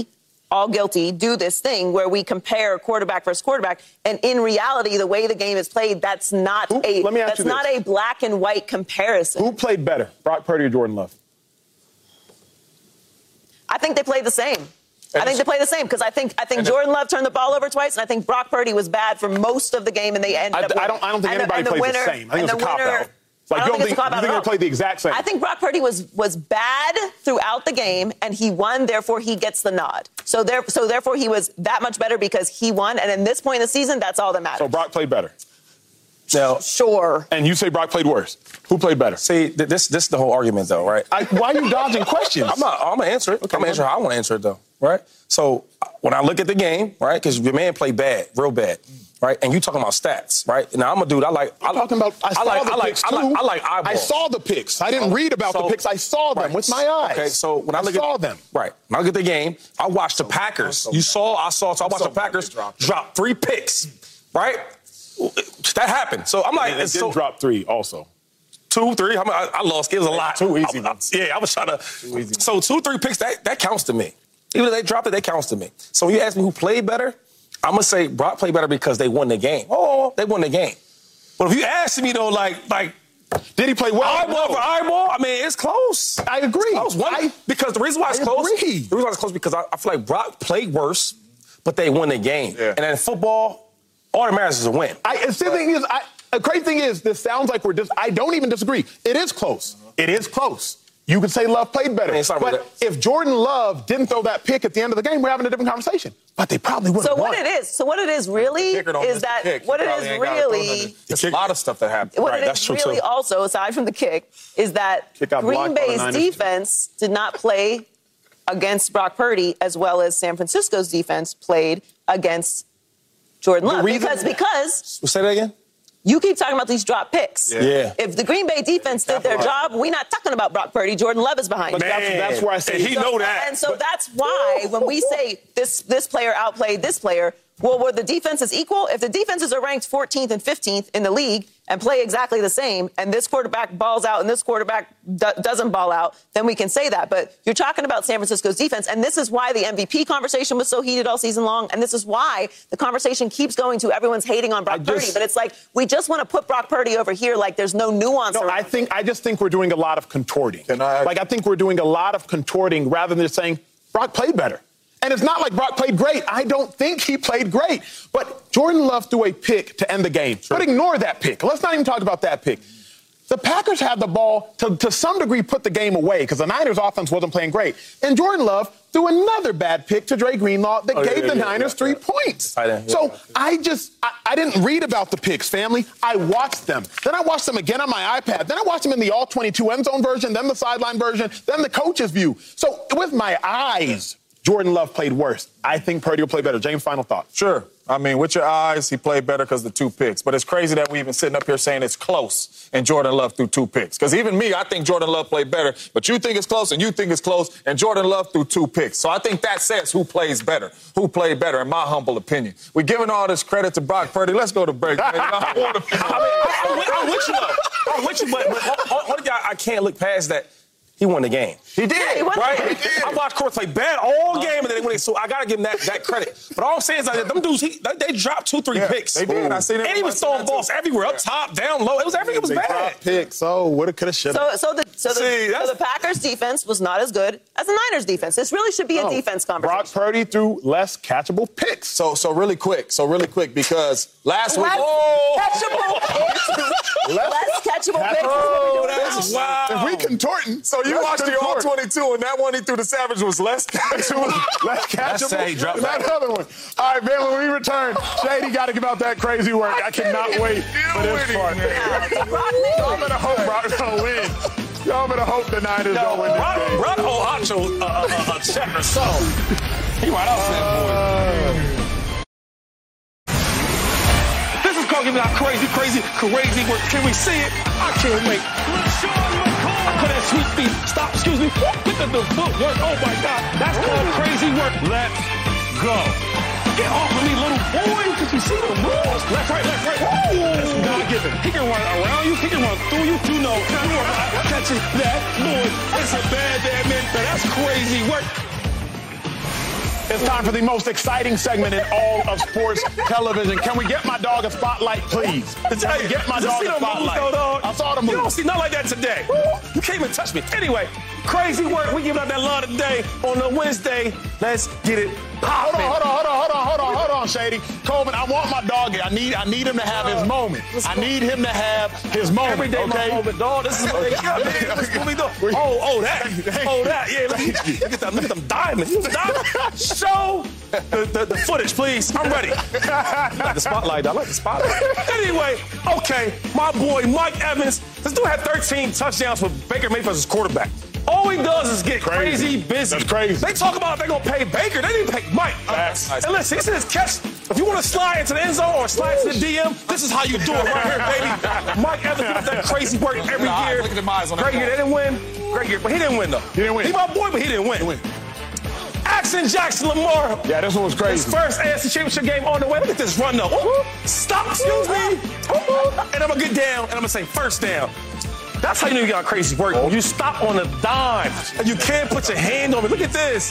all guilty, do this thing where we compare quarterback versus quarterback. And in reality, the way the game is played, that's not Who, a let me ask that's you this. not a black and white comparison. Who played better, Brock Purdy or Jordan Love? I think they played the same. I think they played the same because I think I think Jordan Love turned the ball over twice, and I think Brock Purdy was bad for most of the game, and they ended I, up. I don't. I don't think and anybody the, and plays the, winner, the same. I think it's a the cop winner, out. Like I you don't don't think, think, it's a you think they played the exact same. I think Brock Purdy was was bad throughout the game, and he won. Therefore, he gets the nod. So there, so therefore, he was that much better because he won. And in this point in the season, that's all that matters. So Brock played better. Now, sure. And you say Brock played worse. Who played better? See, th- this this is the whole argument, though, right? I, why are you dodging questions? I'm not. I'm gonna answer it. Okay, I'm gonna answer how I want to answer it, though, right? So when I look at the game, right, because your man played bad, real bad, right, and you talking about stats, right? Now I'm a dude. I like. I'm talking about. I, I saw like. the I like. picks I like. too. I like eyeballs. I saw the picks. I didn't read about So- the picks. I saw them right. with my eyes. Okay, so when I, I look saw at them, right, when I look at the game, I watched the Packers. You saw. I saw. So I watched the Packers drop three picks, right? That happened. So I'm like, and it it's did so, drop three also. Two, three. I, mean, I, I lost. It was a lot. Two easy I, I, ones. yeah, I was trying to. So two, three picks. That that counts to me. Even if they dropped it, that counts to me. So when you ask me who played better, I'm gonna say Brock played better because they won the game. Oh, they won the game. But if you ask me though, like like. Did he play well? Eyeball No. for eyeball. I mean, it's close. I agree. It's close. One, I- because the reason why it's I close. agree. The reason why it's close because I, I feel like Brock played worse, but they won the game. Yeah. And in football, all that matters is a win. I, and the thing is, I, the crazy thing is, this sounds like we're just. I don't even disagree. It is close. It is close. You could say Love played better. I mean, it's not but really- if Jordan Love didn't throw that pick at the end of the game, we're having a different conversation. But they probably would have So won. what it is, so what it is really Kicker don't is miss the that kick. what He it probably is ain't gotta throw really. nothing. There's a lot of stuff that happened. What Right, it that's is true, really too. also, aside from the kick, is that Kick got blocked Green by the Bay's Niners. defense did not play against Brock Purdy as well as San Francisco's defense played against Jordan Love. reason- Because because Say that again. you keep talking about these drop picks. Yeah. Yeah. If the Green Bay defense did their job, we're not talking about Brock Purdy. Jordan Love is behind. But you. that's, that's where I say And he So- know that. And so that's why when we say this this player outplayed this player, well, were the defenses equal? If the defenses are ranked fourteenth and fifteenth in the league and play exactly the same, and this quarterback balls out and this quarterback do- doesn't ball out, then we can say that. But you're talking about San Francisco's defense, and this is why the M V P conversation was so heated all season long, and this is why the conversation keeps going to everyone's hating on Brock I just- Purdy. But it's like we just want to put Brock Purdy over here like there's no nuance No, around I it. think I just think we're doing a lot of contorting. Can I- like I think we're doing a lot of contorting rather than just saying Brock played better. And it's not like Brock played great. I don't think he played great. But Jordan Love threw a pick to end the game. But ignore that pick. Let's not even talk about that pick. The Packers had the ball to, to some degree put the game away because the Niners offense wasn't playing great. And Jordan Love threw another bad pick to Dre Greenlaw that Oh, yeah, gave yeah, the yeah, Niners yeah, three yeah. points. I didn't- yeah. So I just, I, I didn't read about the picks, family. I watched them. Then I watched them again on my iPad. Then I watched them in the all twenty-two end zone version, then the sideline version, then the coach's view. So with my eyes, Jordan Love played worse. I think Purdy will play better. James, final thought. Sure. I mean, with your eyes, he played better because of the two picks. But it's crazy that we even sitting up here saying it's close and Jordan Love threw two picks. Because even me, I think Jordan Love played better. But you think it's close and you think it's close and Jordan Love threw two picks. So I think that says who plays better. Who played better, in my humble opinion. We're giving all this credit to Brock Purdy. Let's go to break. Man. I want to I mean, I'm, with, I'm with you, though. I'm with you, but, but hold, hold, I, I can't look past that. He won the game. He did. Yeah, he won the Right? game. I watched Court play bad all game, and then they win it. So I got to give him that, that credit. But all I'm saying is that them dudes, he, they, they dropped two, three Yeah, picks. they did. I seen it. And he was throwing balls everywhere, up top, down low. It was everything. It was They bad. dropped picks. Oh, woulda, coulda, shoulda. So, so the so the, See, so that's- the Packers defense was not as good as the Niners defense. This really should be a No. defense conversation. Brock Purdy threw less catchable picks. So, so really quick. So really quick because last week. Less Oh, catchable picks. Less catchable picks. Oh, that's wow. If we contorting, So you let's watched the all contort. twenty-two, and that one he threw the Savage was less catchable. Let's catch That's him. how he dropped That that. other one. All right, man, when we return, Shady got to give out that crazy work. I cannot wait for this part. Y'all better hope Brock's going to win. Y'all better hope the Niners don't win this Brock, game. Brock owe Acho a, a, a, a check or something. He right outside, boy. This is called giving out crazy, crazy, crazy work. Can we see it? I can't wait. I put that sweet feet. Stop, excuse me. Look at the footwork. Oh, my God. That's called crazy work. Let's go. Get off of me, little boy. Did you see the moves? Left, right, left, right. Woo! That's God-given. He can run around you. He can run through you. You know, you are not catching that boy. It's a bad damn man. Now, that's crazy work. It's time for the most exciting segment in all of sports television. Can we get my dog a spotlight, please? Can we get my dog a spotlight? Though, dog? I saw the move. You don't see nothing like that today. You can't even touch me. Anyway, crazy work. We giving out that love today on a Wednesday. Let's get it popping. Hold on, hold on, hold on, hold on, hold on, hold on, Shady. Coleman, I want my dog. I need, I need him to have his moment. I need him to have his moment. Every day, okay? my moment, dog. This is what they got, man. This is what we do. Oh, oh, that. Oh, that. Yeah, look, look at them. Look at them diamonds. You diamond. Show the, the, the footage, please. I'm ready. I like the spotlight. I like the spotlight. Anyway, okay, my boy Mike Evans. This dude had thirteen touchdowns with Baker Mayfield as his quarterback. All he does is get crazy, crazy busy. That's crazy. They talk about if they're going to pay Baker. They didn't pay Mike. Facts. And listen, he said his catch. If you want to slide into the end zone or slide to the D M, this is how you do it right here, baby. Mike Evans does that crazy work every year. Look at the eyes on that Great year. They didn't win. Great year. But he didn't win, though. He didn't win. He my boy, but he didn't win. He didn't win. Axon Jackson Lamar. Yeah, this one was crazy. His first A F C Championship game on the way. Look at this run, though. Ooh, stop, excuse me. Ooh, and I'm going to get down, and I'm going to say first down. That's how you know you got crazy work. When you stop on a dime, and you can't put your hand on it. Look at this.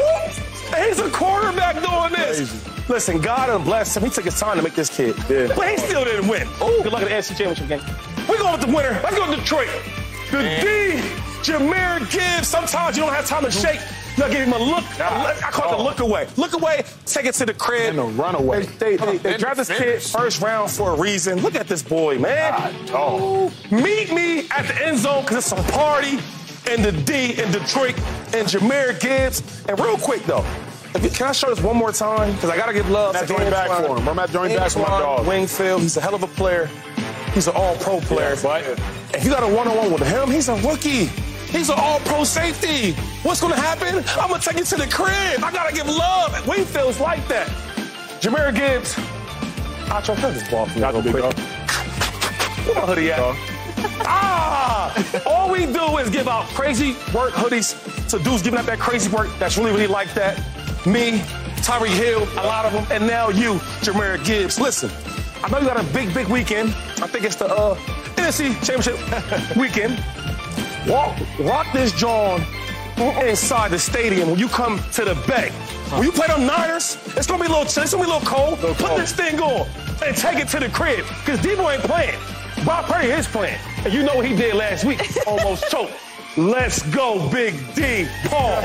He's a quarterback doing this. Crazy. Listen, God and bless him. He took his time to make this kid. Yeah. But he still didn't win. Ooh, good luck at the A F C Championship game. We're going with the winner. Let's go to Detroit. The Man. D, Jahmyr Gibbs. Sometimes you don't have time to shake. You gotta give him a look. I call it oh. the look away. Look away, take it to the crib. And a runaway. They, they, they, they drafted this kid first round for a reason. Look at this boy, man. Oh. Meet me at the end zone because it's a party in the D in Detroit and Jahmyr Gibbs. And real quick, though, if you, can I show this one more time? Because I got to give love I'm to joint back for him. I'm at joint back for my dog. Wingfield, he's a hell of a player. He's an all-pro player. Yeah, but if you got a one-on-one with him, he's a rookie. He's an all-pro safety. What's going to happen? I'm going to take you to the crib. I got to give love. Wingfield's like that. Jahmyr Gibbs. I'll try to this ball for you real quick. Where my hoodie at? Ah! All we do is give out crazy work hoodies to dudes giving out that crazy work that's really, really like that. Me, Tyreek Hill, a lot of them, and now you, Jahmyr Gibbs. Listen, I know you got a big, big weekend. I think it's the uh, N F C Championship weekend. Walk, rock this John inside the stadium when you come to the Bay. When you play them Niners, it's gonna be a little, it's gonna be a little cold. Little Put cold. this thing on and take it to the crib because Debo ain't playing. Brock Purdy is playing, and you know what he did last week? Almost choked. Let's go, Big D. Paul.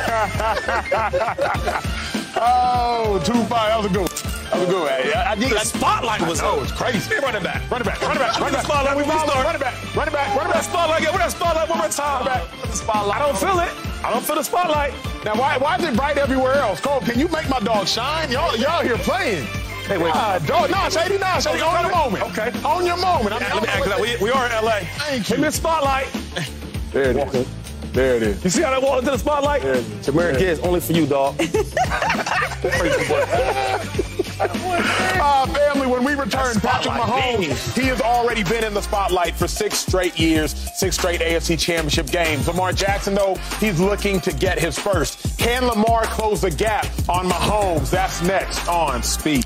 Oh, two five. That was a good one. That was a good one. I, I, the I, spotlight was oh, on. It's crazy. Hey, run it back. Run it back. Run it back. Run it back. Spotlight. We start. Run it back. Run it back. Run it back. Spotlight. Where that spotlight? One more time. Run it back. The spotlight. I don't feel it. I don't feel the spotlight. Now, why, why is it bright everywhere else? Cole, can you make my dog shine? Y'all, y'all here playing. Hey, wait. God, dog. No, Shady, no, Shady. Own your moment. Okay. Own your moment. I mean, Let me act like we, we are in L A. Thank you. Give me the spotlight. There it is. There it is. You see how they walk into the spotlight? Jahmyr Gibbs, only for you, dog. uh, family, when we return, Patrick Mahomes, he has already been in the spotlight for six straight years, six straight A F C Championship games. Lamar Jackson, though, he's looking to get his first. Can Lamar close the gap on Mahomes? That's next on Speed.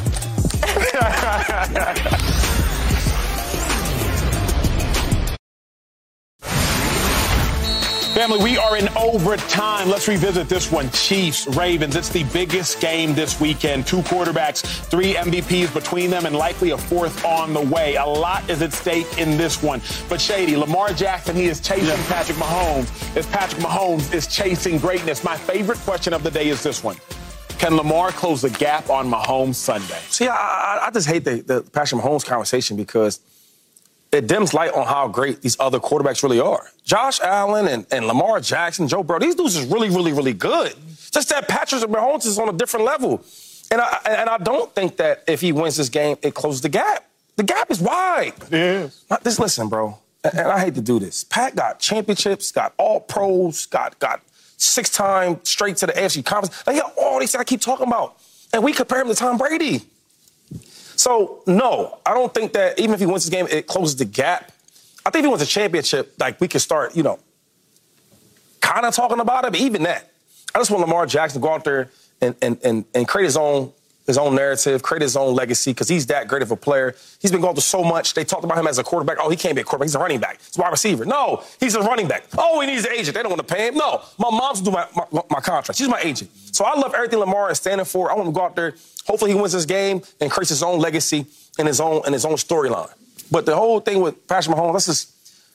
Family, we are in overtime. Let's revisit this one. Chiefs, Ravens. It's the biggest game this weekend. Two quarterbacks, three M V Ps between them, and likely a fourth on the way. A lot is at stake in this one. But Shady, Lamar Jackson, he is chasing Patrick Mahomes as Patrick Mahomes is chasing greatness. My favorite question of the day is this one. Can Lamar close the gap on Mahomes Sunday? See, I, I, I just hate the, the Patrick Mahomes conversation because it dims light on how great these other quarterbacks really are. Josh Allen and, and Lamar Jackson, Joe Burrow, these dudes is really, really, really good. Just that Patrick Mahomes is on a different level. And I, and I don't think that if he wins this game, it closes the gap. The gap is wide. It is. Just listen, bro, and I hate to do this. Pat got championships, got all pros, got, got six-time straight to the A F C Conference. They got all these things I keep talking about. And we compare him to Tom Brady. So, no, I don't think that even if he wins this game, it closes the gap. I think if he wins a championship, like, we can start, you know, kind of talking about it, but even that. I just want Lamar Jackson to go out there and, and, and, and create his own his own narrative, create his own legacy, because he's that great of a player. He's been going through so much. They talked about him as a quarterback. Oh, he can't be a quarterback. He's a running back. He's a wide receiver. No, he's a running back. Oh, he needs an agent. They don't want to pay him. No, my mom's doing my, my, my contract. She's my agent. So I love everything Lamar is standing for. I want him to go out there. Hopefully he wins this game and creates his own legacy and his own and his own storyline. But the whole thing with Patrick Mahomes, let's just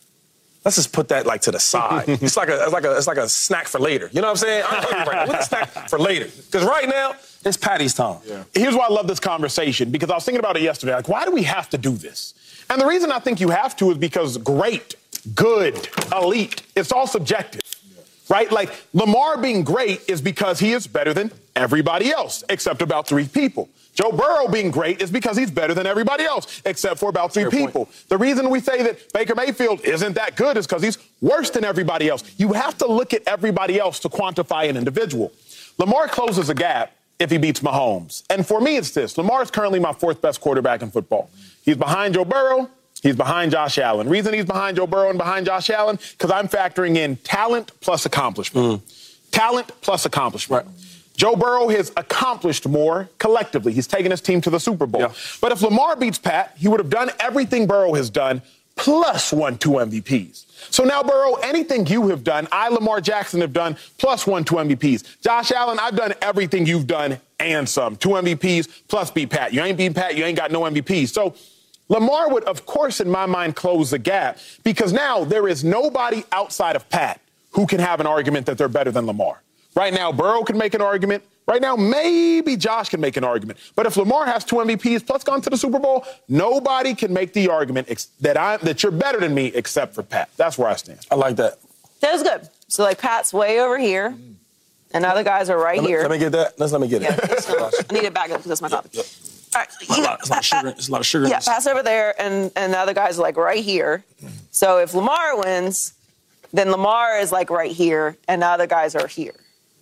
let's just put that like to the side. It's like a it's like a it's like a snack for later. You know what I'm saying? I'm hungry right now. What's a snack for later? Because right now it's Patty's time. Yeah. Here's why I love this conversation, because I was thinking about it yesterday. Like, why do we have to do this? And the reason I think you have to is because great, good, elite, it's all subjective. Right? Like, Lamar being great is because he is better than everybody else, except about three people. Joe Burrow being great is because he's better than everybody else, except for about three Fair people. Point. The reason we say that Baker Mayfield isn't that good is because he's worse than everybody else. You have to look at everybody else to quantify an individual. Lamar closes a gap if he beats Mahomes. And for me, it's this. Lamar is currently my fourth best quarterback in football. He's behind Joe Burrow. He's behind Josh Allen. Reason he's behind Joe Burrow and behind Josh Allen, because I'm factoring in talent plus accomplishment. Mm. Talent plus accomplishment. Right. Joe Burrow has accomplished more collectively. He's taken his team to the Super Bowl. Yeah. But if Lamar beats Pat, he would have done everything Burrow has done, plus won two M V Ps. So now, Burrow, anything you have done, I, Lamar Jackson, have done, plus won two M V Ps. Josh Allen, I've done everything you've done and some. Two M V Ps plus beat Pat. You ain't beat Pat, you ain't got no M V Ps. So Lamar would, of course, in my mind, close the gap, because now there is nobody outside of Pat who can have an argument that they're better than Lamar. Right now, Burrow can make an argument. Right now, maybe Josh can make an argument. But if Lamar has two M V Ps plus gone to the Super Bowl, nobody can make the argument ex- that I that you're better than me except for Pat. That's where I stand. I like that. That was good. So, like, Pat's way over here, and other guys are right let me, here. Let me get that. Let's let me get yeah, it. No, I need it back up because that's my topic. Yep, yep. All right. It's a lot, it's a lot of sugar. It's a lot of sugar. Yeah, pass over there, and, and the other guys are, like, right here. So if Lamar wins, then Lamar is, like, right here, and the other guys are here.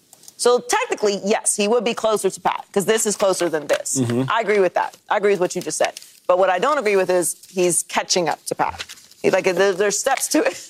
So technically, yes, he would be closer to Pat, because this is closer than this. Mm-hmm. I agree with that. I agree with what you just said. But what I don't agree with is he's catching up to Pat. He, like, there, there's steps to it.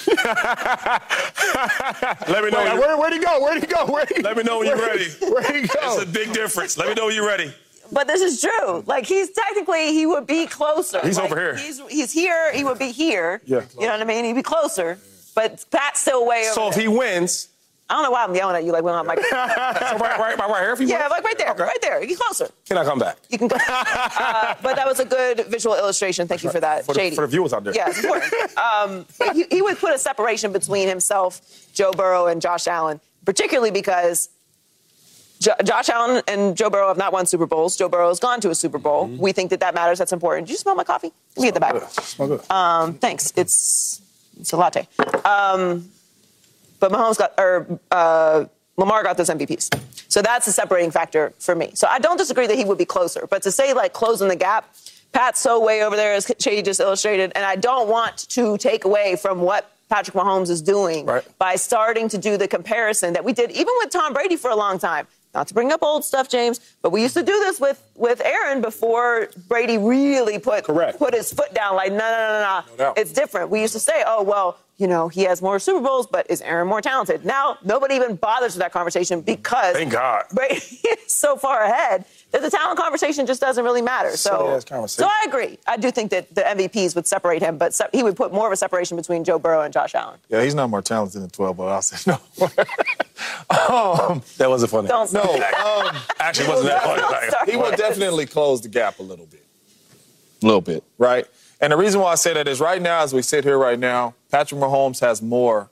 Let me know. Wait, where, where'd he go? Where'd he go? Where'd he, Let me know when you're ready. Where'd he go? It's a big difference. Let me know when you're ready. But this is true. Like, he's technically, he would be closer. He's like, over here. He's, he's here. He would be here. Yeah. You know what I mean? He'd be closer. But Pat's still way over So if there. he wins... I don't know why I'm yelling at you like when I'm like... so right, right, right, right here if you Yeah, want? like right there, okay. right there. Get closer. Can I come back? You can go. uh, but that was a good visual illustration. Thank you for that, for the, Shady. For the viewers out there. Yeah, it's important. um, he, he would put a separation between himself, Joe Burrow, and Josh Allen, particularly because jo- Josh Allen and Joe Burrow have not won Super Bowls. Joe Burrow has gone to a Super Bowl. Mm-hmm. We think that that matters. That's important. Did you smell my coffee? Let me get the back. Good. Smell good. Um, thanks. It's it's a latte. Um, but Mahomes got, or uh, Lamar got those M V Ps. So that's a separating factor for me. So I don't disagree that he would be closer. But to say, like, closing the gap, Pat's so way over there, as Shady just illustrated, and I don't want to take away from what Patrick Mahomes is doing right. by starting to do the comparison that we did even with Tom Brady for a long time. Not to bring up old stuff, James, but we used to do this with, with Aaron before Brady really put, put his foot down. Like, no, no, no, no, no. no it's different. We used to say, oh, well, you know, he has more Super Bowls, but is Aaron more talented? Now, nobody even bothers with that conversation because Thank God. Brady is so far ahead that the talent conversation just doesn't really matter. So, so I agree. I do think that the M V Ps would separate him, but se- he would put more of a separation between Joe Burrow and Josh Allen. Yeah, he's not more talented than twelve, but I'll say no. um, that wasn't funny. Don't no, um, actually wasn't that funny. He will definitely close the gap a little bit. A little bit, right? And the reason why I say that is right now, as we sit here right now, Patrick Mahomes has more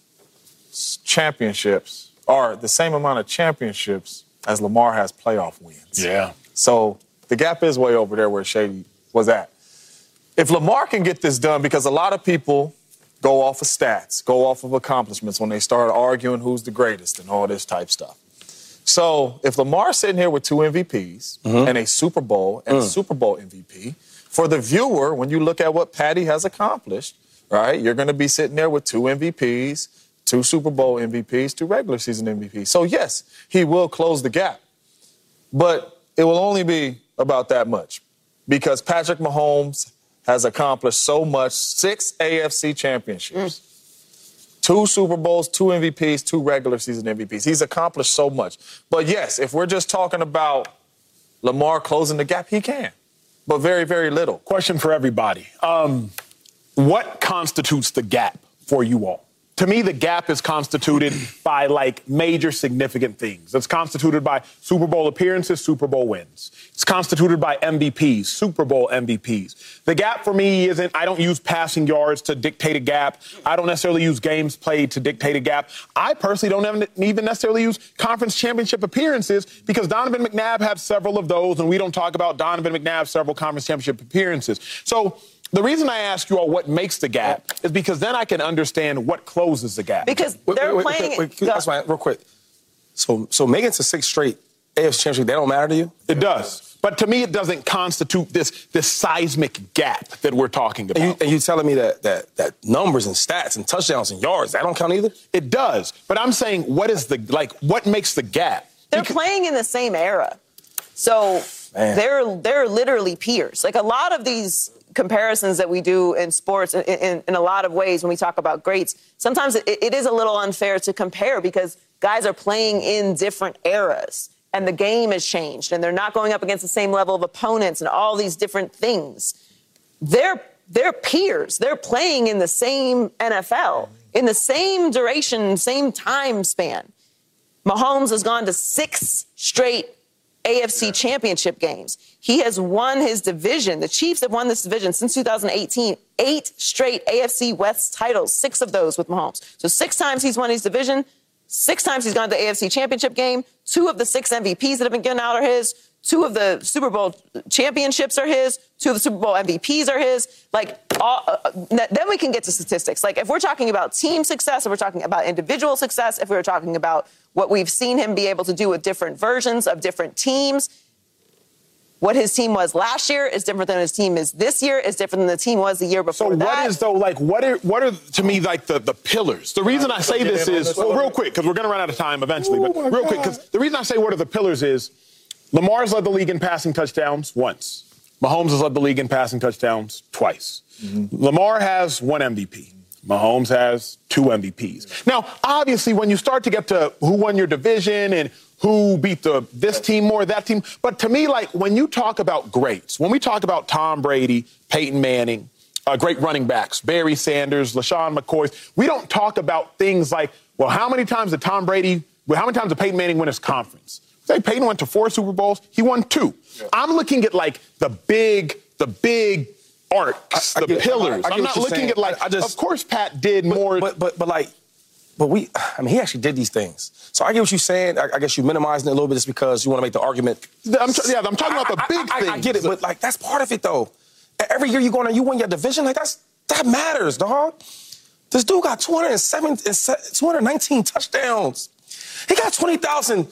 championships, or the same amount of championships as Lamar has playoff wins. Yeah. So the gap is way over there where Shady was at. If Lamar can get this done, because a lot of people go off of stats, go off of accomplishments when they start arguing who's the greatest and all this type stuff. So if Lamar's sitting here with two M V Ps mm-hmm. and a Super Bowl and mm. a Super Bowl M V P, for the viewer, when you look at what Patty has accomplished, right, you're going to be sitting there with two M V Ps, two Super Bowl M V Ps, two regular season M V Ps. So, yes, he will close the gap. But it will only be about that much because Patrick Mahomes has accomplished so much, six A F C championships, mm. two Super Bowls, two M V Ps, two regular season M V Ps. He's accomplished so much. But, yes, if we're just talking about Lamar closing the gap? He can, but very, very little. Question for everybody. Um, what constitutes the gap for you all? To me, the gap is constituted by, like, major significant things. It's constituted by Super Bowl appearances, Super Bowl wins. It's constituted by M V Ps, Super Bowl M V Ps. The gap for me isn't, I don't use passing yards to dictate a gap. I don't necessarily use games played to dictate a gap. I personally don't even necessarily use conference championship appearances because Donovan McNabb had several of those, and we don't talk about Donovan McNabb's several conference championship appearances. So the reason I ask you all what makes the gap is because then I can understand what closes the gap. Because wait, they're wait, wait, playing... Wait, wait, that's fine, real quick. So, so making it to six straight A F C championship, they don't matter to you? It does. But to me, it doesn't constitute this this seismic gap that we're talking about. And you, and you telling me that, that that numbers and stats and touchdowns and yards, that don't count either? It does. But I'm saying, what is the, like, what makes the gap? They're because- playing in the same era. So Man. they're they're literally peers. Like, a lot of these comparisons that we do in sports in, in, in a lot of ways when we talk about greats, sometimes it, it is a little unfair to compare because guys are playing in different eras and the game has changed and they're not going up against the same level of opponents and all these different things. They're, they're peers. They're playing in the same N F L, in the same duration, same time span. Mahomes has gone to six straight A F C yeah. championship games. He has won his division. The Chiefs have won this division since two thousand eighteen. Eight straight A F C West titles, six of those with Mahomes. So six times he's won his division, six times he's gone to the A F C championship game. Two of the six M V Ps that have been given out are his. Two of the Super Bowl championships are his. Two of the Super Bowl M V Ps are his. Like, all, uh, then we can get to statistics. Like, if we're talking about team success, if we're talking about individual success, if we're talking about what we've seen him be able to do with different versions of different teams, what his team was last year is different than his team is this year, is different than the team was the year before so that. So what is, though, like, what are, what are to me, like, the, the pillars? The reason I say this is, well, real quick, because we're going to run out of time eventually, but real quick, because the reason I say what are the pillars is Lamar's led the league in passing touchdowns once. Mahomes has led the league in passing touchdowns twice. Mm-hmm. Lamar has one M V P. Mahomes has two M V Ps. Now, obviously, when you start to get to who won your division and who beat the this team more, that team, but to me, like, when you talk about greats, when we talk about Tom Brady, Peyton Manning, uh, great running backs, Barry Sanders, LaShawn McCoy, we don't talk about things like, well, how many times did Tom Brady, well, how many times did Peyton Manning win his conference? Say Peyton went to four Super Bowls, he won two. Yeah. I'm looking at, like, the big, the big arcs, I, I the get, pillars. I, I I'm not looking saying. at, like, I, I just, of course Pat did but, more. But, but, but, like, but we, I mean, he actually did these things. So I get what you're saying. I, I guess you're minimizing it a little bit just because you want to make the argument. I'm t- yeah, I'm talking about the big I, I, things. I get it, but, like, that's part of it, though. Every year you go on and you win your division, like, that's that matters, dog. This dude got two hundred seven, two hundred nineteen touchdowns. He got twenty thousand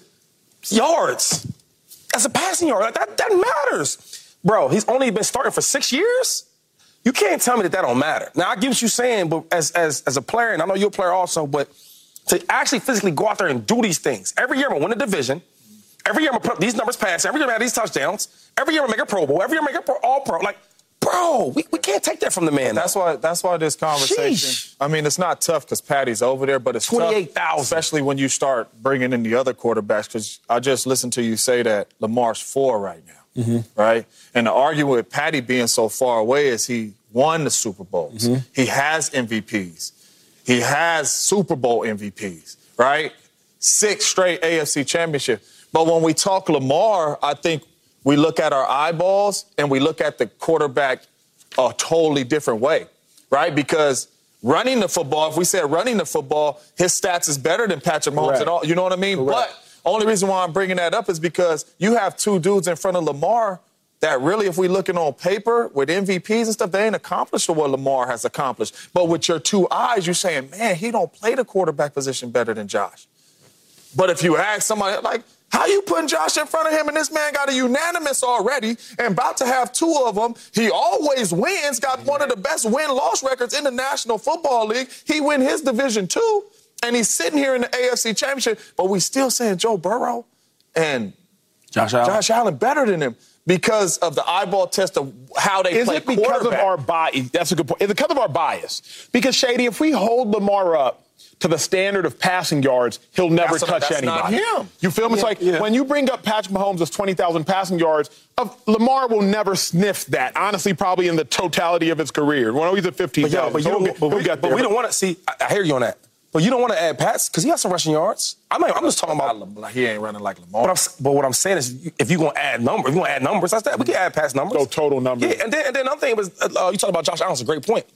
yards as a passing yard. Like, that, that matters. Bro, he's only been starting for six years? You can't tell me that that don't matter. Now, I get what you're saying, but as, as, as a player, and I know you're a player also, but to actually physically go out there and do these things. Every year I'm going to win a division. Every year I'm going to put these numbers past. Every year I'm going to have these touchdowns. Every year I'm going to make a Pro Bowl. Every year I'm going to make a All-Pro. Like, bro, we, we can't take that from the man. That's why That's why this conversation, Sheesh. I mean, it's not tough because Patty's over there, but it's twenty-eight thousand. Tough, especially when you start bringing in the other quarterbacks, because I just listened to you say that Lamar's four right now, mm-hmm. right? And the argument with Patty being so far away is he won the Super Bowls. Mm-hmm. He has M V Ps. He has Super Bowl M V Ps, right? Six straight A F C championship. But when we talk Lamar, I think we look at our eyeballs and we look at the quarterback a totally different way, right? Because running the football, if we said running the football, his stats is better than Patrick Mahomes at all. You know what I mean? Correct. But only reason why I'm bringing that up is because you have two dudes in front of Lamar that really, if we looking on paper with M V Ps and stuff, they ain't accomplished what Lamar has accomplished. But with your two eyes, you're saying, man, he don't play the quarterback position better than Josh. But if you ask somebody, like, how you putting Josh in front of him and this man got a unanimous already and about to have two of them? He always wins, got one of the best win-loss records in the National Football League. He win his division too, and he's sitting here in the A F C Championship, but we still saying Joe Burrow and Josh Allen. Josh Allen better than him because of the eyeball test of how they Is play it because quarterback. of our bias? That's a good point. Is it because of our bias? Because, Shady, if we hold Lamar up to the standard of passing yards, he'll never That's a- touch that's anybody. not him. You feel me? It's Yeah, like yeah. when you bring up Patrick Mahomes as twenty thousand passing yards, uh, Lamar will never sniff that, honestly, probably in the totality of his career. Well, he's at fifteen But, yo, thousand. but, you so don't, he'll get, but, he'll we, get but there. we don't want to see. I, I hear you on that. But you don't want to add Pats because he has some rushing yards. I'm, not, I'm just talking about. Like, he ain't running like Lamar. But, I'm, but what I'm saying is, if you're gonna add numbers, if you're gonna add numbers, that's that. We can add Pats numbers. So total numbers. Yeah, and then and then another thing was uh, you talked about Josh Allen's a great point.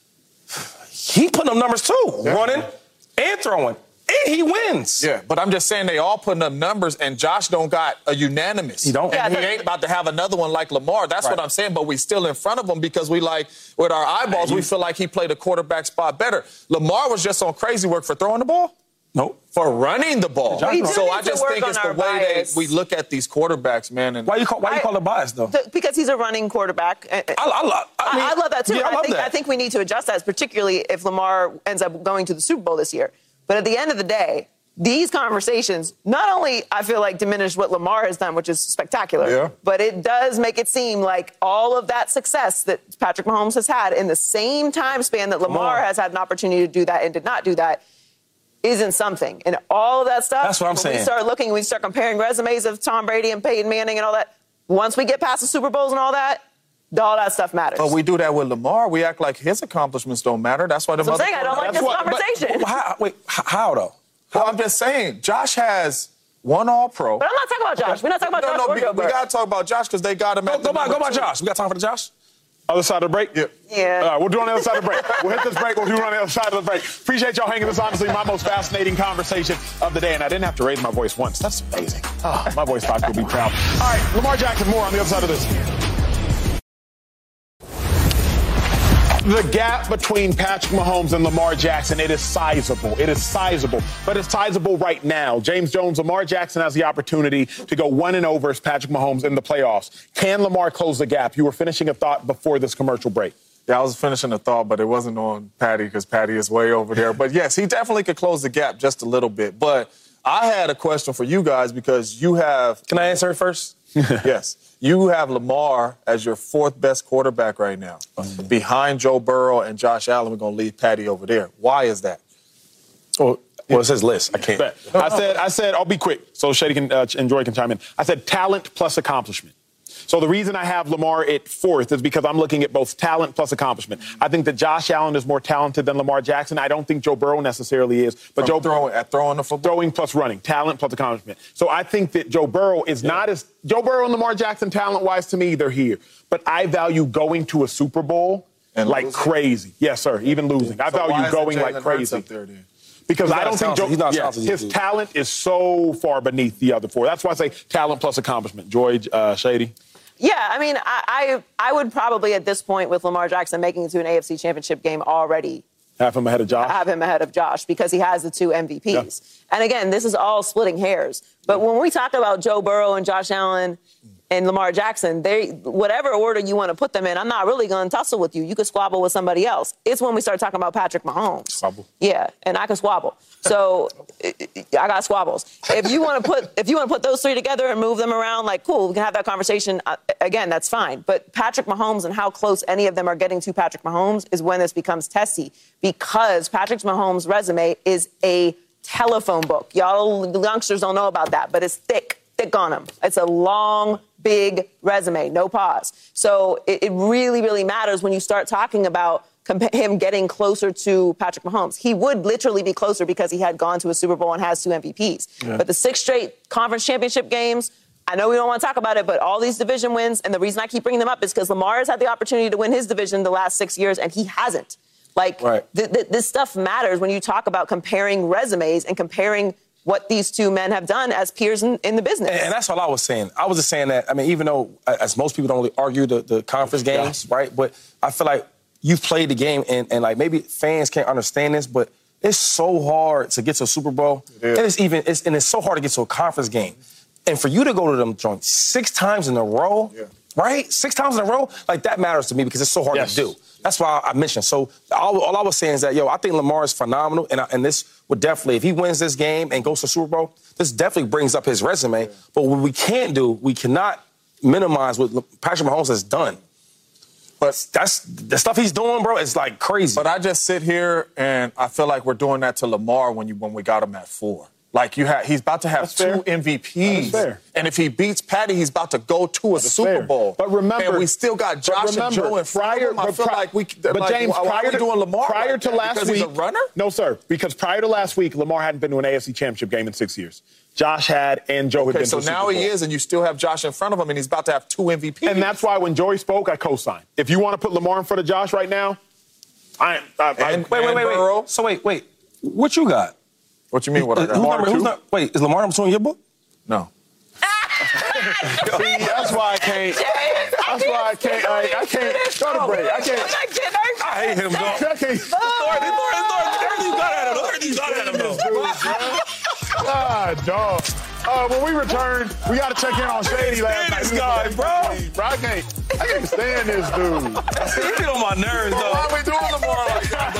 He putting up numbers too, Yeah. running and throwing, and he wins. Yeah, but I'm just saying they all putting up numbers, and Josh don't got a unanimous. He don't. And Yeah, he that- ain't about to have another one like Lamar. That's Right. what I'm saying, but we still in front of him because we like, with our eyeballs, we feel like he played a quarterback spot better. Lamar was just on crazy work for throwing the ball. Nope. For running the ball. We do So need I to just work think on it's the our way bias. they, we look at these quarterbacks, man. And Why you call why you I- call it bias though? Th- Because he's a running quarterback. I, I, I, love, I, mean, I love that too. Yeah, I, I, love think, that. I think we need to adjust that, particularly if Lamar ends up going to the Super Bowl this year. But at the end of the day, these conversations not only, I feel like, diminish what Lamar has done, which is spectacular, Yeah. but it does make it seem like all of that success that Patrick Mahomes has had in the same time span that Lamar on. has had an opportunity to do that and did not do that isn't something. And all of that stuff, That's what I'm when saying. we start looking, we start comparing resumes of Tom Brady and Peyton Manning and all that. Once we get past the Super Bowls and all that, all that stuff matters. But we do that with Lamar. We act like his accomplishments don't matter. That's why the That's what I'm saying. I don't like this conversation. Well, how, wait, h- how though? Well, I'm just saying, Josh has one All-Pro. But I'm not talking about Josh. We're not talking about no, Josh no, or we, Joe we Burrow. got to talk about Josh because they got him Go, at go the by, number go by two. Josh. We got time for the Josh? Other side of the break? Yeah. Yeah. All right, we'll do it on the other side of the break. We'll hit this break. We'll do it on the other side of the break. Appreciate y'all hanging. This is honestly my most fascinating conversation of the day, and I didn't have to raise my voice once. That's amazing. Oh, my voice box will be proud. All right, Lamar Jackson, more on the other side of this. The gap between Patrick Mahomes and Lamar Jackson, it is sizable. It is sizable, but it's sizable right now. James Jones, Lamar Jackson has the opportunity to go one and over as Patrick Mahomes in the playoffs. Can Lamar close the gap? You were finishing a thought before this commercial break. Yeah, I was finishing a thought, but it wasn't on Patty because Patty is way over there. But yes, he definitely could close the gap just a little bit. But I had a question for you guys because you have. Can I answer it first? Yes. You have Lamar as your fourth best quarterback right now. Mm-hmm. Behind Joe Burrow and Josh Allen, we're going to leave Patty over there. Why is that? Well, well, it's his list. I can't. I said, I said, I'll be quick so Shady can, uh, and Joy can chime in. I said talent plus accomplishment. So the reason I have Lamar at fourth is because I'm looking at both talent plus accomplishment. I think that Josh Allen is more talented than Lamar Jackson. I don't think Joe Burrow necessarily is. But From Joe throwing, at throwing the football? Throwing plus running, talent plus accomplishment. So I think that Joe Burrow is yeah. not as Joe Burrow and Lamar Jackson talent-wise to me, they're here. But I value going to a Super Bowl and like losing? crazy. Yes, sir. Even losing. I so value going like crazy. Up there, then? Because he's I don't think Joe, he's not yeah, his talent is so far beneath the other four. That's why I say talent plus accomplishment. Joy, uh, Shady. Yeah, I mean, I, I I would probably at this point with Lamar Jackson making it to an A F C Championship game already have him ahead of Josh. Have him ahead of Josh because he has the two M V Ps. Yeah. And again, this is all splitting hairs. But when we talk about Joe Burrow and Josh Allen and Lamar Jackson, they whatever order you want to put them in, I'm not really going to tussle with you. You could squabble with somebody else. It's when we start talking about Patrick Mahomes. Squabble. Yeah, and I can squabble. So I got squabbles. If you want to put if you want to put those three together and move them around, like cool, we can have that conversation. Uh, again, that's fine. But Patrick Mahomes and how close any of them are getting to Patrick Mahomes is when this becomes testy because Patrick Mahomes' resume is a telephone book. Y'all youngsters don't know about that, but it's thick. Thick on him. It's a long, big resume, no pause. So it, it really, really matters when you start talking about compa- him getting closer to Patrick Mahomes. He would literally be closer because he had gone to a Super Bowl and has two M V Ps. Yeah. But the six straight conference championship games, I know we don't want to talk about it, but all these division wins, and the reason I keep bringing them up is because Lamar has had the opportunity to win his division the last six years, and he hasn't. Like, right. th- th- this stuff matters when you talk about comparing resumes and comparing what these two men have done as peers in, in the business. And, and that's all I was saying. I was just saying that, I mean, even though, as most people don't really argue the, the conference games, yeah. right? But I feel like you've played the game, and, and like maybe fans can't understand this, but it's so hard to get to a Super Bowl. It and it's even, it's, and it's so hard to get to a conference game. And for you to go to them joints six times in a row, yeah. right? Six times in a row? Like, that matters to me because it's so hard yes. to do. That's why I mentioned. So all, all I was saying is that, yo, I think Lamar is phenomenal, and, I, and this would definitely, if he wins this game and goes to Super Bowl, this definitely brings up his resume. But what we can't do, we cannot minimize what Patrick Mahomes has done. But that's the stuff he's doing, bro. It's like crazy. But I just sit here and I feel like we're doing that to Lamar when you when we got him at four. Like you have, he's about to have That's two fair. M V Ps. That's fair. And if he beats Patty, he's about to go to a That's Super fair. Bowl. But remember, and we still got Josh remember, and Joe in front prior, of him. I but feel pri- like we. But like, James, why, prior why are we to doing Lamar prior like to that? last because week, he's a runner? No, sir. Because prior to last week, Lamar hadn't been to an A F C Championship game in six years. Josh had, and Joe had Okay, been so to a now Super he Bowl. is, and you still have Josh in front of him, and he's about to have two M V Ps. And that's why when Joey spoke, I co-signed. If you want to put Lamar in front of Josh right now, I. I, I And- wait, wait, wait, Burrow. wait. So wait, wait. What you got? What you mean? What I got? Who's Lamar number, who's two? not, wait, is Lamar number two in your book? No. See, that's why I can't. That's why I can't. I, I can't. Go to break. I can't. I hate him, dog. I can't. Thornton, Thornton, Thornton. Everything you got at him. Everything you got at him, though. Ah, dog. Uh, when we return, we got to check in on Shady last night. This guy, bro. Bro, I can't. I can't stand this dude. He get on my nerves, though. Why are we doing Lamar like that?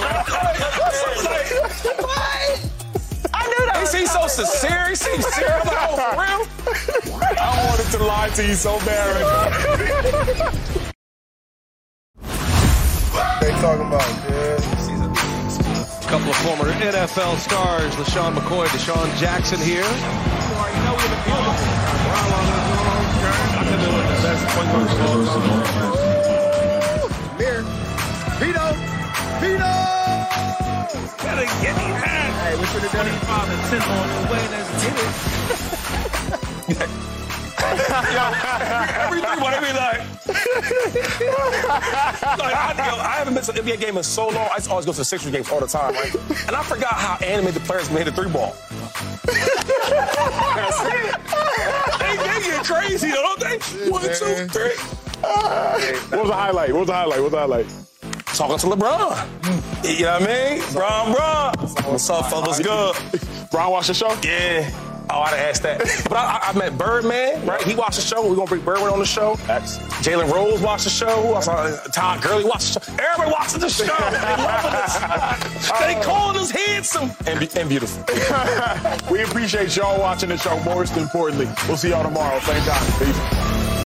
I knew that. He seems so sincere. He seems serious. I'm like, oh, for real? I wanted to lie to you so bad. They talking about, yeah. A couple of former N F L stars, LaShawn McCoy, Deshaun Jackson here. Here. Pino! Pino! Gotta get me back. Hey, we should have done twenty-five and ten on the way. Let's get it. Every three, what every like. like I, yo, I haven't missed an N B A game in so long. I used to always go to the Sixers games all the time, right? And I forgot how animated the players made the three ball. they, they get crazy, don't they? One, two, three. What was the highlight? What was the highlight? What was the highlight? Talking to LeBron. You know what I mean? Bron, Bron. What's up, fellas? Good. Bron watched the show? Yeah. Oh, I'd have asked that. But I, I, I met Birdman, right? He watched the show. We're going to bring Birdman on the show. Jalen Rose watched the show. Who else? Todd Gurley watched the show. Everybody watching the show. They loving us. They calling us handsome and, be, and beautiful. We appreciate y'all watching the show. Most importantly, we'll see y'all tomorrow. Same time. Peace.